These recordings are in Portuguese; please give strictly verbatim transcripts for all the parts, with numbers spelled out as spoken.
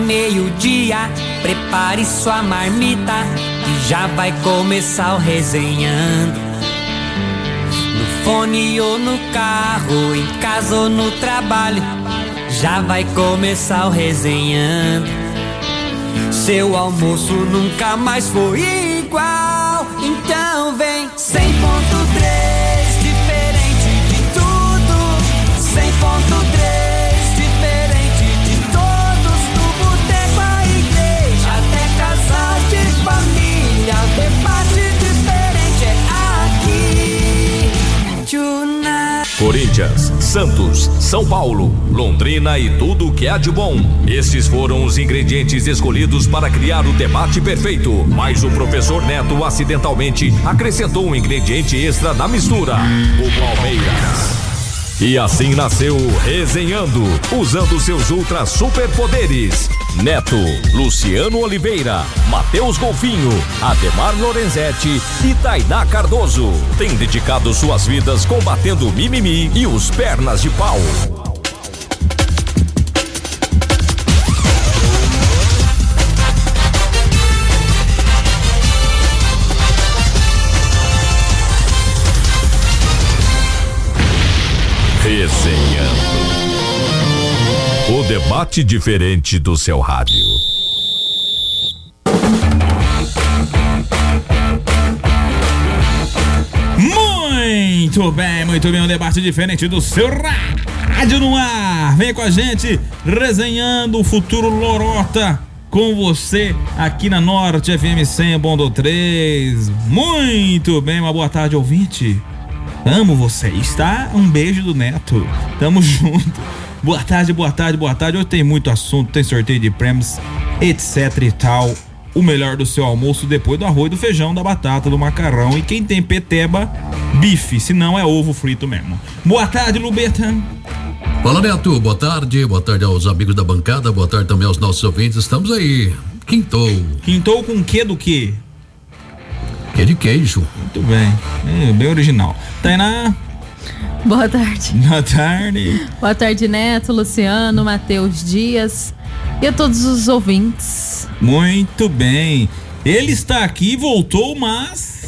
meio-dia, prepare sua marmita, que já vai começar o Resenhando. No fone ou no carro, em casa ou no trabalho, já vai começar o Resenhando. Seu almoço nunca mais foi igual, então vem cem ponto três, diferente de tudo. Cem ponto três, diferente de todos. No boteco, a igreja, até casal de família, o debate diferente é aqui. Tonight. Corinthians, Santos, São Paulo, Londrina e tudo que há de bom. Estes foram os ingredientes escolhidos para criar o debate perfeito. Mas o professor Neto acidentalmente acrescentou um ingrediente extra na mistura: o Palmeiras. E assim nasceu o Resenhando, usando seus ultra superpoderes. Neto, Luciano Oliveira, Matheus Golfinho, Ademar Lorenzetti e Tainá Cardoso têm dedicado suas vidas combatendo o mimimi e os pernas de pau. Resenhando. O debate diferente do seu rádio. Muito bem, muito bem, um debate diferente do seu rádio no ar. Vem com a gente, resenhando o futuro Lorota com você aqui na Norte F M cem ponto três. Muito bem, uma boa tarde, ouvinte. Amo vocês, tá? Um beijo do Neto. Tamo junto. Boa tarde, boa tarde, boa tarde. Hoje tem muito assunto, tem sorteio de prêmios, etc e tal. O melhor do seu almoço depois do arroz, do feijão, da batata, do macarrão. E quem tem peteba, bife. Se não, é ovo frito mesmo. Boa tarde, Lubeta. Fala, Neto. Boa tarde. Boa tarde aos amigos da bancada. Boa tarde também aos nossos ouvintes. Estamos aí. Quintou. Quintou com que do que? Que de queijo. Muito bem. É, bem original. Tainá. Boa tarde. Boa tarde. Boa tarde, Neto, Luciano, Matheus Dias e a todos os ouvintes. Muito bem. Ele está aqui, voltou, mas...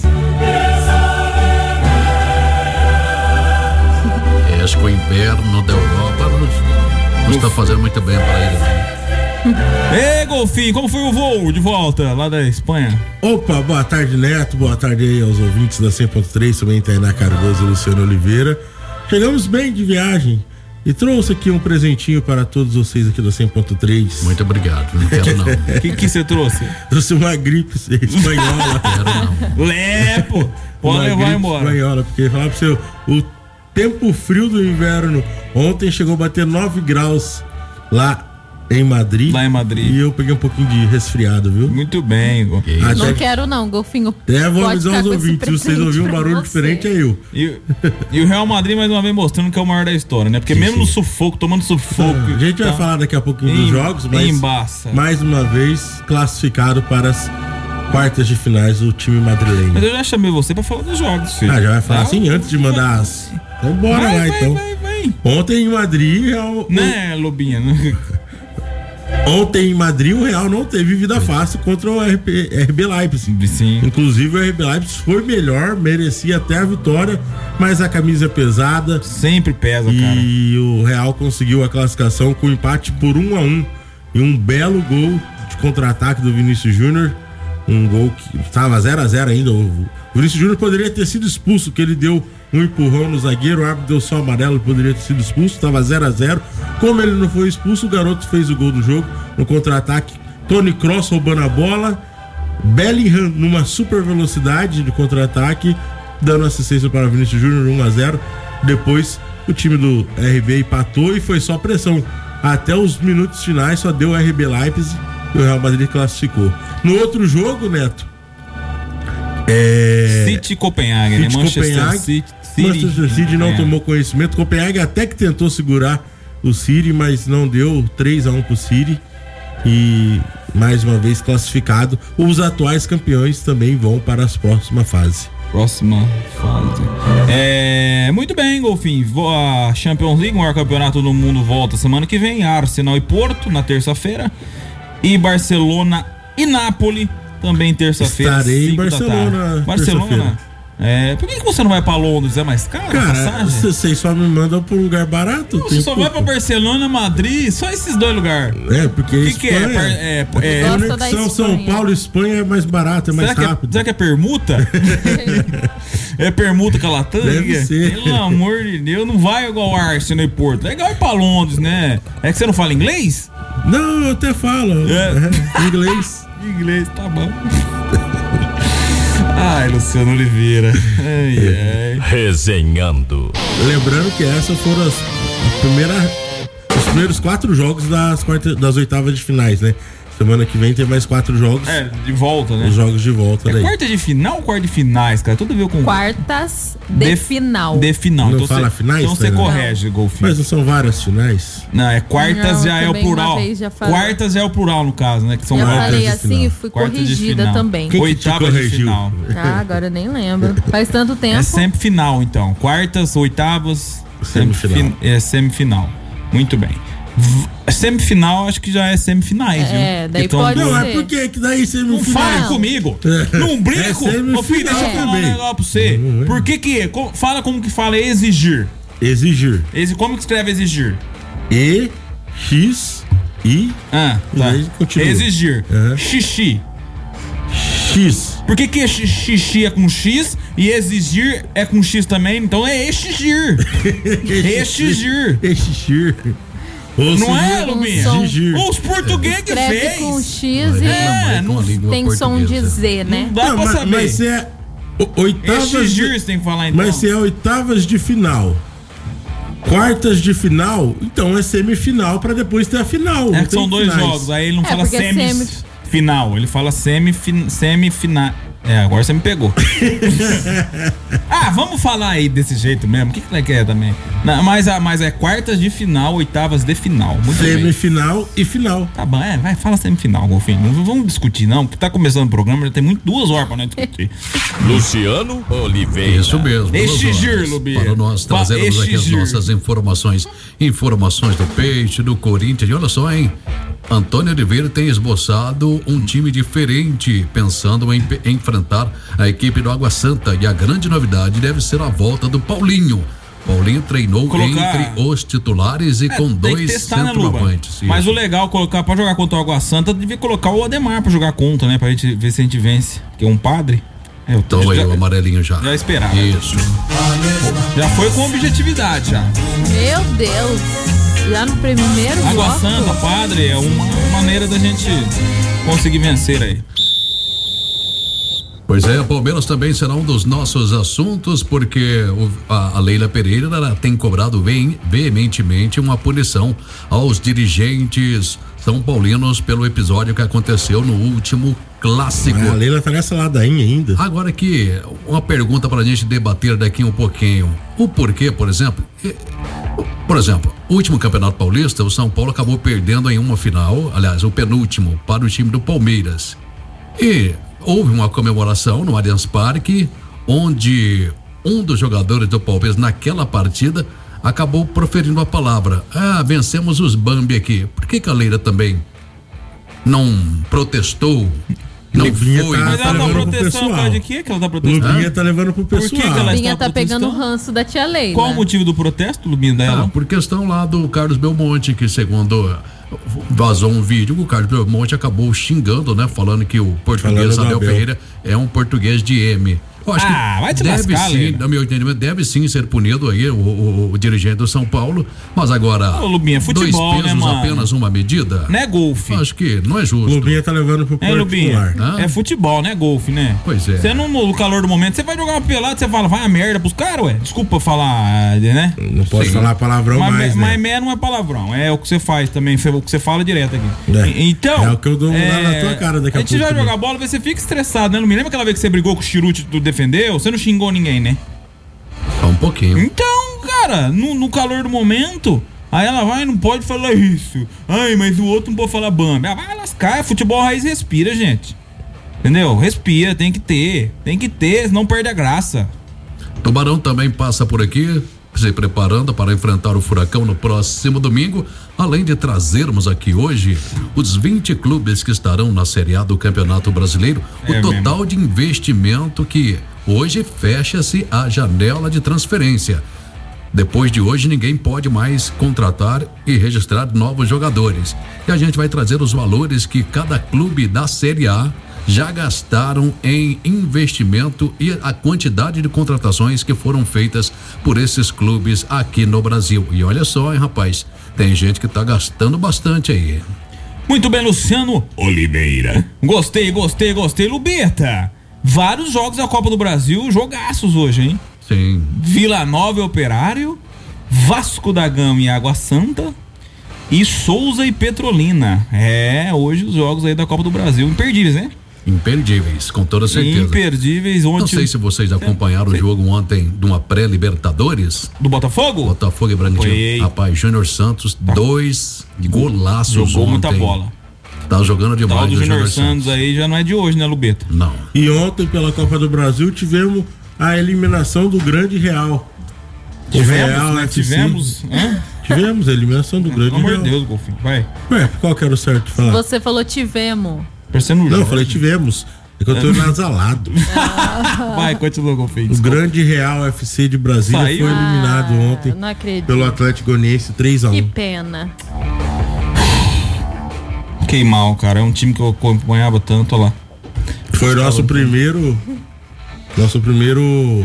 É, acho que o inverno da Europa não, não está fazendo muito bem para ele, né? Ei, Golfinho, como foi o voo de volta lá da Espanha? Opa, boa tarde, Neto, boa tarde aí aos ouvintes da cem ponto três, também Tainá Cardoso e Luciano Oliveira. Chegamos bem de viagem e trouxe aqui um presentinho para todos vocês aqui da cem ponto três. Muito obrigado, não quero não. O que que você trouxe? Trouxe uma gripe espanhola. Quero não. Lepo, pode levar embora. Espanhola, porque falar pra você, o tempo frio do inverno ontem chegou a bater nove graus lá em Madrid. Lá em Madrid. E eu peguei um pouquinho de resfriado, viu? Muito bem, Golfinho. Até não quero não, Golfinho. É, vou avisar os ouvintes, se vocês ouviram um barulho diferente, é eu. E, e o Real Madrid mais uma vez mostrando que é o maior da história, né? Porque sim, mesmo sim. no sufoco, tomando sufoco. A gente vai tá falar daqui a pouquinho em, dos jogos, mas embaça. Mais uma vez classificado para as quartas de finais do time madrilenho. Mas eu já chamei você pra falar dos jogos, filho. Ah, já vai falar ah, assim antes de mandar as... Então bora vai, lá, vai, então. Vai, vai. Ontem em Madrid... Real... Né, Lobinha? Ontem em Madrid o Real não teve vida fácil contra o R B, R B Leipzig. Sim. Inclusive o R B Leipzig foi melhor, merecia até a vitória, mas a camisa é pesada. Sempre pesa, e cara. E o Real conseguiu a classificação com empate por um a um e um belo gol de contra-ataque do Vinícius Júnior. Um gol que estava zero a zero ainda. O Vinícius Júnior poderia ter sido expulso, que ele deu um empurrão no zagueiro, o árbitro deu só amarelo, poderia ter sido expulso, estava zero a zero. Como ele não foi expulso, o garoto fez o gol do jogo no contra-ataque. Toni Kroos roubando a bola, Bellingham numa super velocidade de contra-ataque, dando assistência para o Vinícius Júnior, um a zero. Depois o time do R B empatou e foi só pressão. Até os minutos finais só deu o R B Leipzig e o Real Madrid classificou. No outro jogo, Neto, É... City Copenhague, City, né? Manchester Copenhague. City, City. Manchester City não tomou conhecimento. Copenhague até que tentou segurar o City, mas não deu. Três a um pro City. E mais uma vez classificado. Os atuais campeões também vão para as próximas fases. Próxima fase. É, muito bem, Golfinho. A Champions League, o maior campeonato do mundo, volta semana que vem. Arsenal e Porto na terça-feira. E Barcelona e Nápoles também terça-feira. Estarei em Barcelona. Barcelona? É, por que, que você não vai pra Londres? É mais caro? Cara, vocês só me mandam pra um lugar barato. Não, você só pouco. Vai pra Barcelona, Madrid, só esses dois lugares. É, porque. O que, que é? É, é, é conexão São Paulo e Espanha é mais barato, é mais será rápido. Que é, será que é permuta? É permuta com a Latam? Deve ser. Pelo amor de Deus, não vai igual Arsenal e Porto. É igual ir pra Londres, né? É que você não fala inglês? Não, eu até falo. É. É, inglês. Inglês, tá bom. Ai, Luciano Oliveira. Ai, ai. Resenhando. Lembrando que essas foram as, a primeira, os primeiros quatro jogos das, quartas, das oitavas de finais, né? Semana que vem tem mais quatro jogos. É, de volta, né? Os jogos de volta é daí. Quarta de final ou quarta de finais, cara? Tudo a ver com... Quartas de, de final. De final. Não então fala cê, finais? Então você né? corrige, Golfinho. Mas não são várias finais? Não, é quartas não, já é o plural. Quartas já é o plural, no caso, né? Que são eu quartas falei de assim final. e fui quartas corrigida também. Quem Oitava de final. Ah, agora eu nem lembro. Faz tanto tempo. É sempre final, então. Quartas, oitavas, semifinal. Sempre, é semifinal. Muito bem. Semifinal, acho que já é semifinais, viu? É, daí então, pode não, ser. é porque que daí semifinal. Não fale comigo. É. Não brinco. É Ô filho, deixa eu falar um negócio pra você. Não, não, Por que que... Fala como que fala exigir. Exigir. Exi, como que escreve exigir? E, X, I. Ah, tá. Exigir. Uhum. Xixi. X. Por que que xixi é com X e exigir é com X também? Então é exigir. Exigir. Exigir. Não é, Lubinha? Os portugueses que fez. Com X e é, não tem som de Z, né? Não dá não, pra mas, saber. Mas se é oitavas Exigir, de, você tem que falar então. Mas se é oitavas de final, quartas de final, então é semifinal pra depois ter a final. É que são dois finais. jogos, aí ele não é, fala semifinal, semi... ele fala semifinal. Semi é, agora você me pegou. Ah, vamos falar aí desse jeito mesmo. O que que é também? Não, mas, mas é quartas de final, oitavas de final. Muito semifinal bem. E final. Tá bom, é, vai, fala semifinal, Golfinho. Não vamos discutir, não, porque tá começando o programa, já tem muito duas horas pra nós discutir. Luciano Oliveira. Isso mesmo. Exigir, Lubinha. Para nós trazermos aqui as nossas informações. Informações do Peixe, do Corinthians. E olha só, hein? Antônio Oliveira tem esboçado um time diferente, pensando em enfrentar a equipe do Água Santa. E a grande novidade deve ser a volta do Paulinho. Paulinho treinou colocar... entre os titulares e é, com dois centroavantes. Né, mas o legal, colocar pra jogar contra o Água Santa, devia colocar o Ademar pra jogar contra, né? Pra gente ver se a gente vence. Que é um padre. É, eu tô então aí, já, o amarelinho já. Já esperava. Isso. Já foi com objetividade, já. Meu Deus. Já no primeiro Água bloco. Santa, padre, é uma maneira da gente conseguir vencer aí. Pois é, o Palmeiras também será um dos nossos assuntos, porque o, a, a Leila Pereira tem cobrado bem, veementemente uma punição aos dirigentes são paulinos pelo episódio que aconteceu no último clássico. A Leila tá nessa ladainha ainda. Agora aqui, uma pergunta pra gente debater daqui um pouquinho. O porquê, por exemplo... Por exemplo, o último Campeonato Paulista, o São Paulo acabou perdendo em uma final, aliás, o penúltimo, para o time do Palmeiras. E houve uma comemoração no Allianz Parque, onde um dos jogadores do Palmeiras naquela partida acabou proferindo a palavra: ah, vencemos os Bambi aqui. Por que que a Leila também não protestou? Não Lubinha foi. Tá, mas tá ela tá levando protestando por causa de quê que ela tá protestando? Lubinha tá levando pro pessoal. Por que que ela Lubinha está tá pegando o protestando? ranço da tia Leila. Qual o motivo do protesto, Lubinha, dela? Ah, por questão lá do Carlos Belmonte, que segundo vazou um vídeo, o Carlos Belmonte acabou xingando, né? Falando que o português Abel Ferreira é um português de M. Eu acho ah, que vai te deve lascar, sim, Leila. no meu entendimento, deve sim ser punido aí o, o, o dirigente do São Paulo, mas agora Ô, Lubinha, futebol, dois pesos, né, mano? apenas uma medida. Não é golfe. Acho que não é justo. Lubinha tá levando pro É, Lubinha, particular. é futebol, né? Golfe, né? Pois é. Você não, no calor do momento, você vai jogar uma pelada, você fala, vai a merda pros caras, ué. Desculpa falar, né? Não pode Sim. falar palavrão Mas, mais, mas né? mé não é palavrão, é o que você faz também, o que você fala direto aqui. É. E- Então. É o que eu dou lá na tua cara daqui a A gente pouco vai também. jogar bola, você fica estressado, né? Não me lembra aquela vez que você brigou com o Chirute e tu defendeu? Você não xingou ninguém, né? Só um pouquinho. Então, cara, no, no calor do momento, aí ela vai e não pode falar isso. Ai, mas o outro não pode falar bambi. Ah, vai lascar, futebol raiz respira, gente. Entendeu? Respira, tem que ter. Tem que ter, senão perde a graça. Tubarão também passa por aqui. se preparando para enfrentar o Furacão no próximo domingo, além de trazermos aqui hoje os vinte clubes que estarão na Série A do Campeonato Brasileiro, é o total mesmo de investimento que hoje fecha-se a janela de transferência. Depois de hoje, ninguém pode mais contratar e registrar novos jogadores. E a gente vai trazer os valores que cada clube da Série A já gastaram em investimento e a quantidade de contratações que foram feitas por esses clubes aqui no Brasil. E olha só, hein, rapaz, tem gente que tá gastando bastante aí. Muito bem, Luciano Oliveira. Gostei, gostei, gostei, Lubeta. Vários jogos da Copa do Brasil, jogaços hoje, hein? Sim. Vila Nova e Operário, Vasco da Gama e Água Santa e Souza e Petrolina. É, hoje os jogos aí da Copa do Brasil, imperdíveis, né? Imperdíveis, com toda certeza. Imperdíveis. Ontem... Não sei se vocês acompanharam é, o jogo ontem de uma pré-Libertadores. Do Botafogo? Botafogo e Bragantino. Rapaz, Júnior Santos, tá. dois golaços Jogou ontem. muita bola. Tá jogando demais. Tal do Júnior Santos aí já não é de hoje, né, Lubeta? Não. E ontem, pela Copa do Brasil, tivemos a eliminação do Grande Real. Tivemos, Real, né? Tivemos. Hã? Tivemos a eliminação do Grande Real. Pelo amor de Deus, Golfinho, vai. Ué, qual que era o certo de falar? Você falou tivemos. Não, eu falei tivemos. É que eu tô nasalado. Vai, continua, Golfinho. O Grande Real F C de Brasília Saiu? foi eliminado ah, ontem não acredito. pelo Atlético Goianiense três a um. Que pena. Fiquei mal, cara. É um time que eu acompanhava tanto, olha lá. Foi o nosso primeiro. Nosso primeiro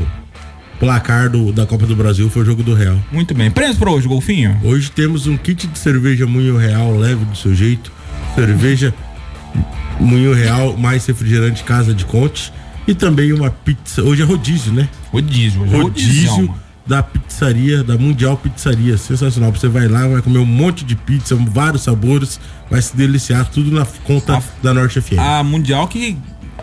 placar do, da Copa do Brasil foi o jogo do Real. Muito bem. Prêmios pra hoje, Golfinho? Hoje temos um kit de cerveja Moinho Real, leve do seu jeito. Cerveja Moinho Real, mais refrigerante Casa de Conte. E também uma pizza. Hoje é rodízio, né? Rodízio, hoje rodízio. Rodízio da pizzaria, da Mundial Pizzaria. Sensacional. Você vai lá, vai comer um monte de pizza, vários sabores, vai se deliciar, tudo na conta a, da Norte F M. A Mundial que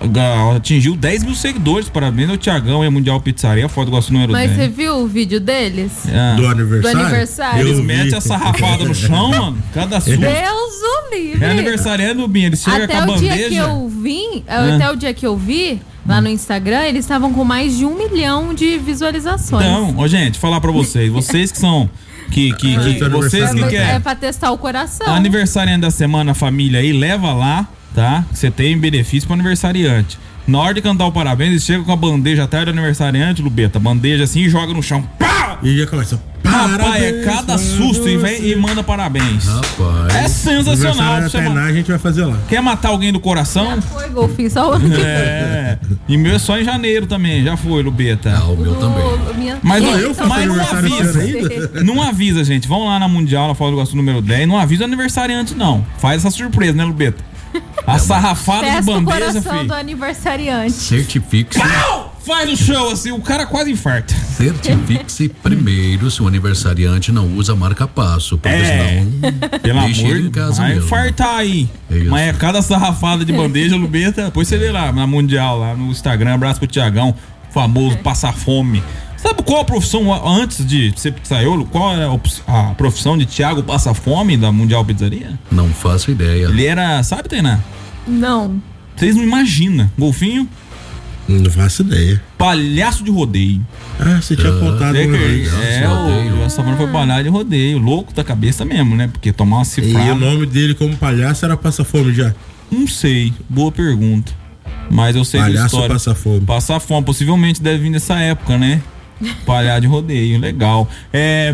atingiu dez mil seguidores, parabéns ao Tiagão e a Mundial Pizzaria, a foto gosto número Mas dez. Mas você viu o vídeo deles? É. Do aniversário? Do aniversário. Eles metem a sarrafada no chão, mano, cada susto. Deus o livre. É aniversariante do Binho, eles chegam até com a bandeja. Até o dia que eu vim, é. até o dia que eu vi, lá no Instagram, eles estavam com mais de um milhão de visualizações. Não, ó, gente, falar pra vocês, vocês que são... Que, que, que, que vocês que é, querem. É pra testar o coração. Aniversariante da semana, família aí, leva lá, tá? Você tem benefício pro aniversariante. Na hora de cantar o parabéns, eles chegam com a bandeja atrás do aniversariante, Lubeta, bandeja assim e joga no chão. Pá! E já começa. Rapaz, é cada susto e, vem, e manda parabéns. Rapaz. É sensacional. Você vai... A gente vai fazer lá. Quer matar alguém do coração? Já foi, Golfinho, só o ano que É. E meu é só em janeiro também, já foi, Lubeta. Ah, o meu também. O, minha... Mas, não, eu faço mas não avisa. Ainda? Não avisa, gente. Vão lá na Mundial, na Foto do Gosto número dez. Não avisa o aniversariante, não. Faz essa surpresa, né, Lubeta? A sarrafada Testa de bandeja, o coração filho. do aniversariante. Certifique-se. Faz o show assim, o cara quase infarta. Certifique-se primeiro se o aniversariante não usa marca-passo, porque é. senão Pelo deixa amor ele em casa vai mesmo. infartar aí. É isso. Mas é cada sarrafada de bandeja, Lubeta. Depois você vê lá na Mundial, lá no Instagram. Abraço pro Tiagão, famoso é. Passar fome. Sabe qual a profissão, antes de ser pizzaiolo, qual é a profissão de Thiago Passa Fome da Mundial Pizzaria? Não faço ideia. Ele era, sabe, Tainá? Não. Vocês não imaginam. Golfinho? Não faço ideia. Palhaço de rodeio. Ah, você tinha contado é, uma vez. É, o, essa semana foi palhaço de rodeio. Louco da cabeça mesmo, né? Porque tomar uma cifrada. E o nome dele como palhaço era Passa Fome já? Não sei. Boa pergunta. Mas eu sei palhaço que história... Passa Fome. Passar Fome. Possivelmente deve vir nessa época, né? Palhaço de rodeio. Legal. É...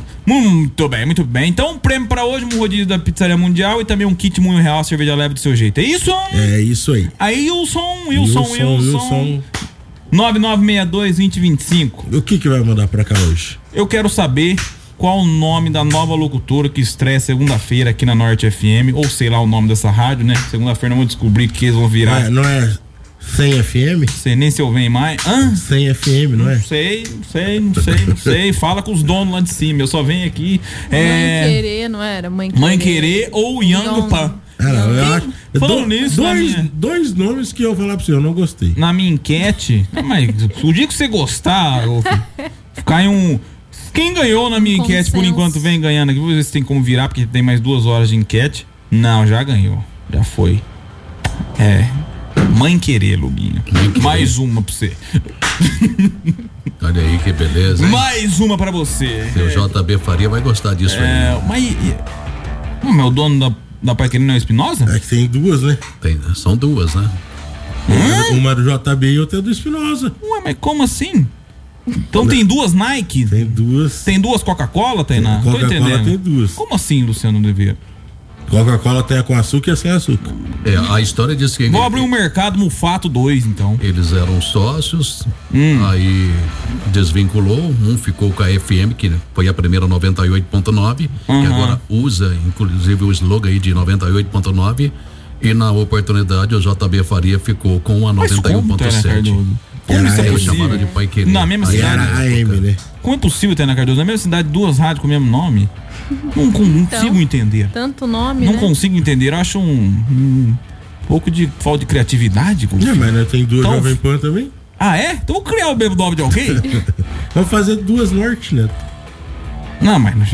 Muito bem, muito bem. Então, um prêmio pra hoje, um rodízio da Pizzaria Mundial e também um kit Moinho Real, cerveja leve do seu jeito. É isso? É isso aí. Aí, Wilson, Wilson, Wilson. Wilson. nove nove seis dois, dois zero dois cinco. O que que vai mandar pra cá hoje? Eu quero saber qual o nome da nova locutora que estreia segunda-feira aqui na Norte F M, ou sei lá o nome dessa rádio, né? Segunda-feira eu vou descobrir que eles vão virar. Ah, não é cem F M? Sei nem se eu venho mais. Hã? cem F M, não é? Não sei, não sei, não sei, não sei. Fala com os donos lá de cima. Eu só venho aqui. É... Mãe Querer, não era? Mãe Querer. Mãe Querer ou Yang Pan. Ah, não, eu acho. Falando do, nisso, dois, minha... dois nomes que eu vou falar pra você, eu não gostei. Na minha enquete, mas o dia que você gostar, ô, ficar em um. Quem ganhou na minha Consenso. enquete por enquanto vem ganhando aqui. Vamos ver se tem como virar, porque tem mais duas horas de enquete. Não, já ganhou. Já foi. É. Mãe Querer, Lubinho. Mais uma pra você. Olha aí que beleza. Hein? Mais uma pra você. Seu J B Faria vai gostar disso é, aí. Mas. Não, mas o dono da, da Pai Querendo é o Espinosa? É que tem duas, né? Tem, são duas, né? Uma, uma é do J B e outra é do Espinosa. Ué, mas como assim? Então tem duas Nike? Tem duas. Tem duas Coca-Cola, Tainá? Tô Coca-Cola entendendo. tem duas. Como assim, Luciano Oliveira? Coca-Cola tem a com açúcar e a sem açúcar. É, a história diz que... Vou abrir um mercado Mufato dois, então. Eles eram sócios, hum. aí desvinculou, um ficou com a F M, que foi a primeira noventa e oito ponto nove, uhum. que agora usa, inclusive, o slogan aí de noventa e oito ponto nove, e na oportunidade o J B Faria ficou com a noventa e um ponto sete. Como isso é Era possível? chamada de Pai Querer. Na mesma Aí cidade. era a M, né? Como é possível, Tainá Cardoso? Na mesma cidade, duas rádios com o mesmo nome? Não, não Então, consigo entender. Tanto nome, Não né? consigo entender. Eu acho um, um pouco de falta de criatividade. Não, mas né, tem duas Então, Jovem Pan também. Ah, é? Então vou criar o mesmo nome de alguém? Vamos fazer duas Norte, né? Não, mas não.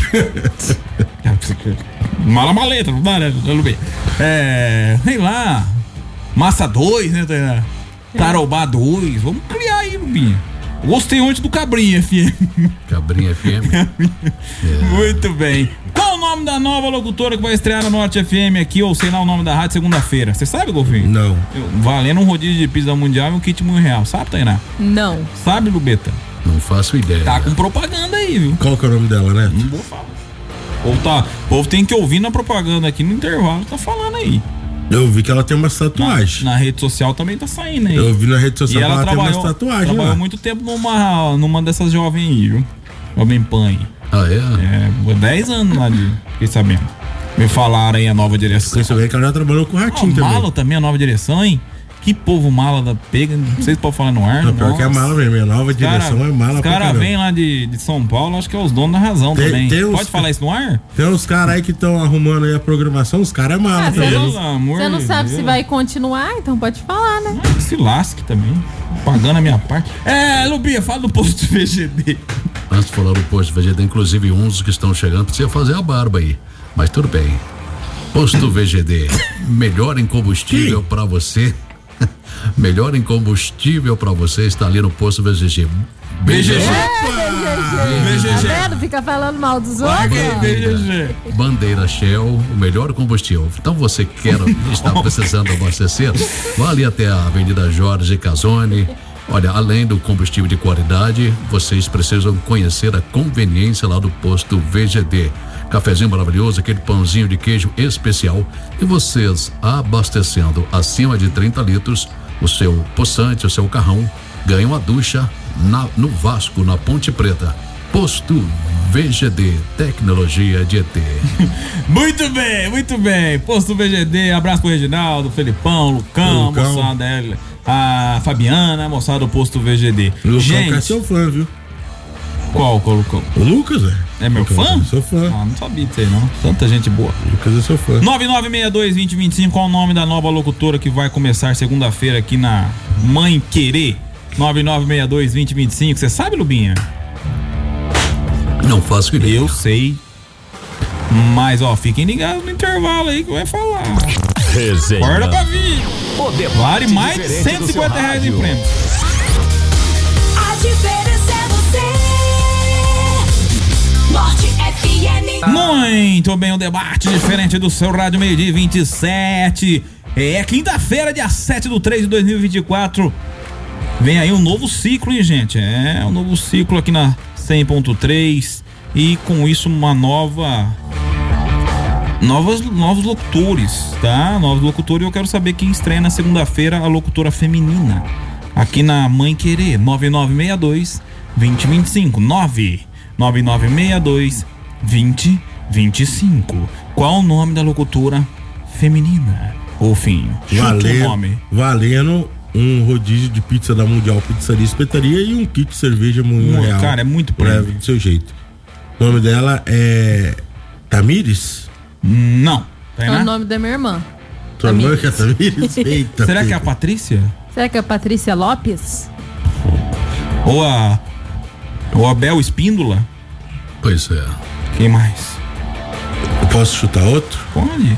Mala maleta, não dá, né? Tudo bem. É. Sei lá. Massa dois, né? Tarobá dois. Vamos criar aí, Lubinha. Gostei ontem do Cabrinha F M. Cabrinha F M. É. Muito bem. Qual o nome da nova locutora que vai estrear na Norte F M aqui, ou sei lá o nome da rádio segunda-feira? Você sabe, Golfinho? Não. Eu, valendo um rodízio de pizza mundial e um kit muito real. Sabe, Tainá? Não. Sabe, Lubeta? Não faço ideia. Tá com propaganda aí, viu? Qual que é o nome dela, né? Não vou falar. O povo, tá, o povo tem que ouvir na propaganda aqui no intervalo. Tá falando aí. Eu vi que ela tem umas tatuagens. Na, na rede social também tá saindo aí. Eu vi na rede social e ela, que ela trabalhou, tem umas tatuagens trabalhou lá. muito tempo numa, numa dessas jovens aí, viu? Jovem Pan aí. Ah, é? É, dez anos lá de... Fiquei sabendo. Me falaram aí a nova direção. Você vê que ela já trabalhou com o Ratinho oh, também. Mala também, a nova direção, hein? Que povo mala da pega. Não sei se pode falar no ar. Não, pior que é mala mesmo. A nova direção cara, é mala os pra cara caramba. vem lá de, de São Paulo, acho que é os donos da razão Tem- também. tem uns- Pode falar isso no ar? Tem uns caras aí que estão arrumando aí a programação, os caras é mala Ah, também. você Pelo não, amor você não de sabe Deus. se vai continuar, então pode falar, né? Ah, se lasque também. Pagando a minha parte. É, Lubinha, fala do posto V G D. Antes de falar do posto V G D, inclusive uns que estão chegando, precisa fazer a barba aí. Mas tudo bem. Posto V G D, melhor em combustível pra você. Melhor em combustível pra você está ali no posto V G G. V G G. V G G. Tá vendo? Fica falando mal dos outros. V G G. Bandeira Shell, o melhor combustível. Então você quer, está precisando abastecer, vá ali até a Avenida Jorge Casoni. Olha, além do combustível de qualidade, vocês precisam conhecer a conveniência lá do posto V G D. Cafezinho maravilhoso, aquele pãozinho de queijo especial. E vocês abastecendo acima de trinta litros, o seu poçante, o seu carrão, ganham a ducha na, no Vasco, na Ponte Preta. Posto V G D, tecnologia de E T. Muito bem, muito bem. Posto V G D, abraço pro Reginaldo, Felipão, Lucão, Lucão. moçada, ele, a Fabiana, moçada do Posto V G D. O Lucão que é Gente, seu fã, viu? qual, qual Lucão? O Lucas, é? É meu Lucas, fã? eu sou fã. Ah, não sabia disso aí não. Tanta gente boa. O Lucas é seu fã. nove nove seis dois, dois zero dois cinco, qual o nome da nova locutora que vai começar segunda-feira aqui na Mãe Querer? nove nove seis dois, dois zero dois cinco, você sabe, Lubinha? Não faço ideia. Eu sei. Mas, ó, fiquem ligados no intervalo aí que vai falar. Resenha. Acorda pra vir. O debate Vale mais de diferente cento e do seu cinquenta reais em rádio. prêmio. A diferença é você. Norte F M. Muito bem, o debate diferente do seu rádio meio-dia vinte e sete. É quinta-feira, dia sete de três de dois mil e vinte e quatro. Vem aí um novo ciclo, hein, gente? É um novo ciclo aqui na cem ponto três. E com isso uma nova. Novos, novos locutores, tá? Novos locutores. Eu quero saber quem estreia na segunda-feira a locutora feminina. Aqui na Mãe Querer. nove nove seis dois, dois zero dois cinco. nove nove nove seis dois, dois zero dois cinco. Qual o nome da locutora feminina? Golfinho, chuta o Valendo, nome. valendo um rodízio de pizza da Mundial Pizzaria e Espetaria e um kit de cerveja Moinho Muito, Real. cara, é muito Leve prêmio. do seu jeito. O nome dela é Tamires? Não. É Tainá? o nome da minha irmã. Tua irmã que é Tamires? Eita, Será que é a filho. Patrícia? Será que é a Patrícia Lopes? Ou a. Ou a Bel Espíndola? Pois é. Quem mais? Eu posso chutar outro? Pode.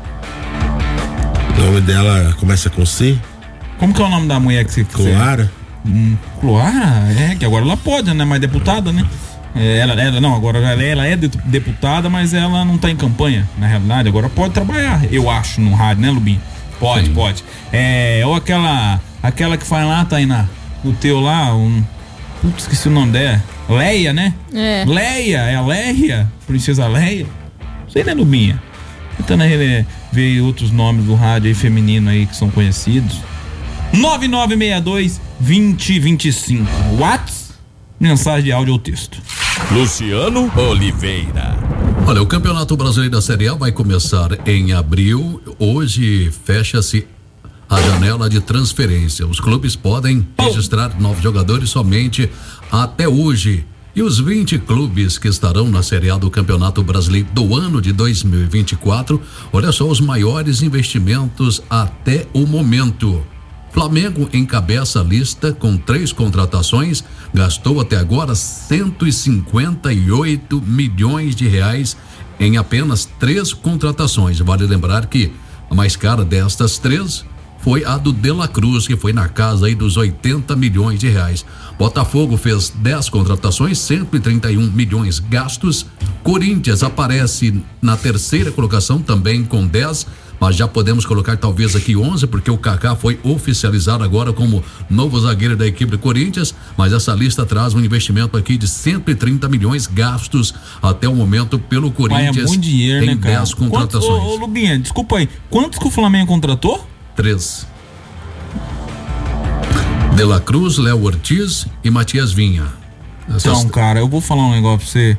O nome dela começa com C? Como que é o nome da mulher que você quiser? Clara? Hum, Cloara, é, que agora ela pode, né? Mais deputada, né? É, ela, ela não, agora ela, ela é deputada, mas ela não tá em campanha, na realidade. Agora pode trabalhar, eu acho, no rádio, né, Lubinho? Pode, Sim. pode. É, ou aquela, aquela que faz lá, Tainá, no teu lá, um. Putz, esqueci o nome dela. Leia, né? É. Leia, é a Leia, Princesa Leia. Não sei, né, Lubinha? Tentando ver outros nomes do rádio aí feminino aí que são conhecidos. nove nove seis dois, dois zero dois cinco. Whats? Mensagem de áudio ou texto. Luciano Oliveira. Olha, o Campeonato Brasileiro da Série A vai começar em abril. Hoje fecha-se a janela de transferência. Os clubes podem registrar novos jogadores somente até hoje. E os vinte clubes que estarão na Série A do Campeonato Brasileiro do ano de dois mil e vinte e quatro, olha só os maiores investimentos até o momento. Flamengo encabeça a lista com três contratações, gastou até agora cento e cinquenta e oito milhões de reais em apenas três contratações. Vale lembrar que a mais cara destas três foi a do De La Cruz, que foi na casa aí dos oitenta milhões de reais. Botafogo fez dez contratações, cento e trinta e um milhões gastos. Corinthians aparece na terceira colocação também com dez, mas já podemos colocar talvez aqui onze, porque o Kaká foi oficializado agora como novo zagueiro da equipe do Corinthians, mas essa lista traz um investimento aqui de cento e trinta milhões gastos até o momento pelo Corinthians. Pai, é bom dinheiro, tem né, cara? dez contratações. Quantos, ô, ô, Lubinha, desculpa aí, quantos que o Flamengo contratou? Três. De La Cruz, Léo Ortiz e Matias Vinha. Essas... Então, cara, eu vou falar um negócio pra você.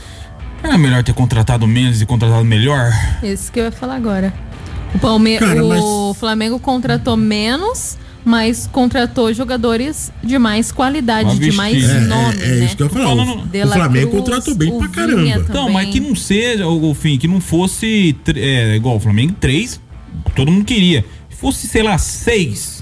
Era melhor ter contratado menos e contratado melhor? Isso que eu ia falar agora. O, Palme... Cara, mas... o Flamengo contratou menos, mas contratou jogadores de mais qualidade, de mais é, nome, é, é né? isso que eu ia falar. Falando... O, o Flamengo Cruz, contratou bem pra caramba. Então, mas que não seja, o Golfinho, que não fosse é, igual o Flamengo, três, todo mundo queria. Fosse, sei lá, seis,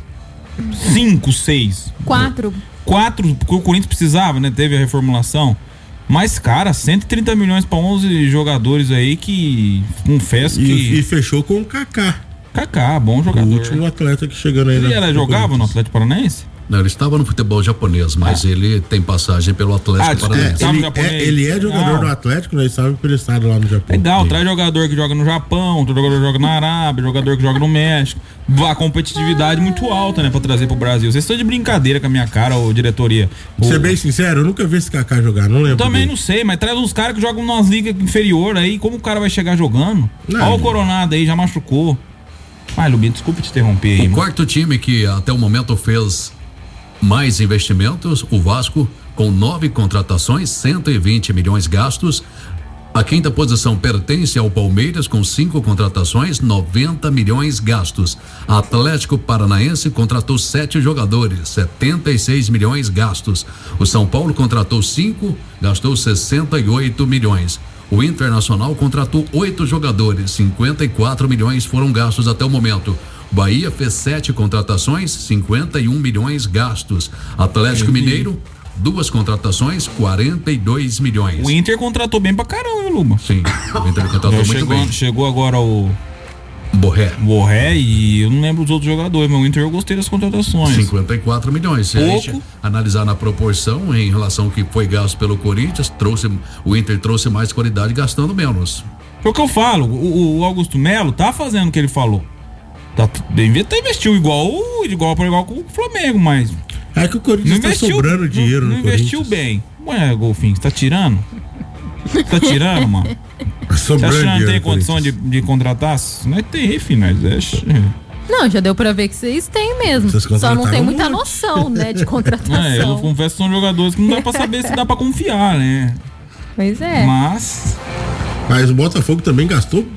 cinco, seis. Quatro. Quatro, porque o Corinthians precisava, né? Teve a reformulação. Mas, cara, cento e trinta milhões para onze jogadores aí que confesso e, que... E fechou com o Kaká. Kaká, bom jogador. O último atleta que chegando aí. Ele era, jogava no Atlético Paranaense? Não, ele estava no futebol japonês, mas ah. ele tem passagem pelo Atlético ah, Paranaense. É, ele, é, ele é jogador Legal. do Atlético, né? Ele estava emprestado lá no Japão. Legal, traz jogador que joga no Japão, outro jogador que joga na Arábia, jogador que joga no México. A competitividade muito alta, né? Pra trazer pro Brasil. Vocês estão de brincadeira com a minha cara, ô diretoria. Pra ser bem sincero, eu nunca vi esse Kaká jogar, não lembro. Eu também dele. não sei, mas traz uns caras que jogam nas ligas inferior aí, como o cara vai chegar jogando? Olha o Coronado aí, já machucou. Ai, Lubinho, desculpa te interromper aí. O quarto time que até o momento fez mais investimentos, o Vasco, com nove contratações, cento e vinte milhões gastos. A quinta posição pertence ao Palmeiras, com cinco contratações, noventa milhões gastos. Atlético Paranaense contratou sete jogadores, setenta e seis milhões gastos. O São Paulo contratou cinco, gastou sessenta e oito milhões. O Internacional contratou oito jogadores, cinquenta e quatro milhões foram gastos até o momento. Bahia fez sete contratações, cinquenta e um milhões gastos. Atlético Mineiro, duas contratações, quarenta e dois milhões. O Inter contratou bem pra caramba, Luma. Sim, o Inter contratou muito chegou, bem. Chegou agora o Borré. Borré e eu não lembro os outros jogadores, mas o Inter eu gostei das contratações. cinquenta e quatro milhões. Se Pouco. a gente analisar na proporção em relação ao que foi gasto pelo Corinthians, trouxe, o Inter trouxe mais qualidade gastando menos. É o que eu falo, o, o Augusto Melo tá fazendo o que ele falou. Tá, devia ter investido igual, igual para igual com o Flamengo, mas. É que o Corinthians tá sobrando dinheiro não, no não investiu bem. Ué, Golfinho, você tá tirando? Você tá tirando, mano? Você acha que não tem condição de, de contratar? Não é tem, filho, mas é. Não, já deu pra ver que vocês têm mesmo. Só não tem muita noção, né, de contratação. É, eu confesso que são jogadores que não dá pra saber se dá pra confiar, né? Pois é. Mas. Mas o Botafogo também gastou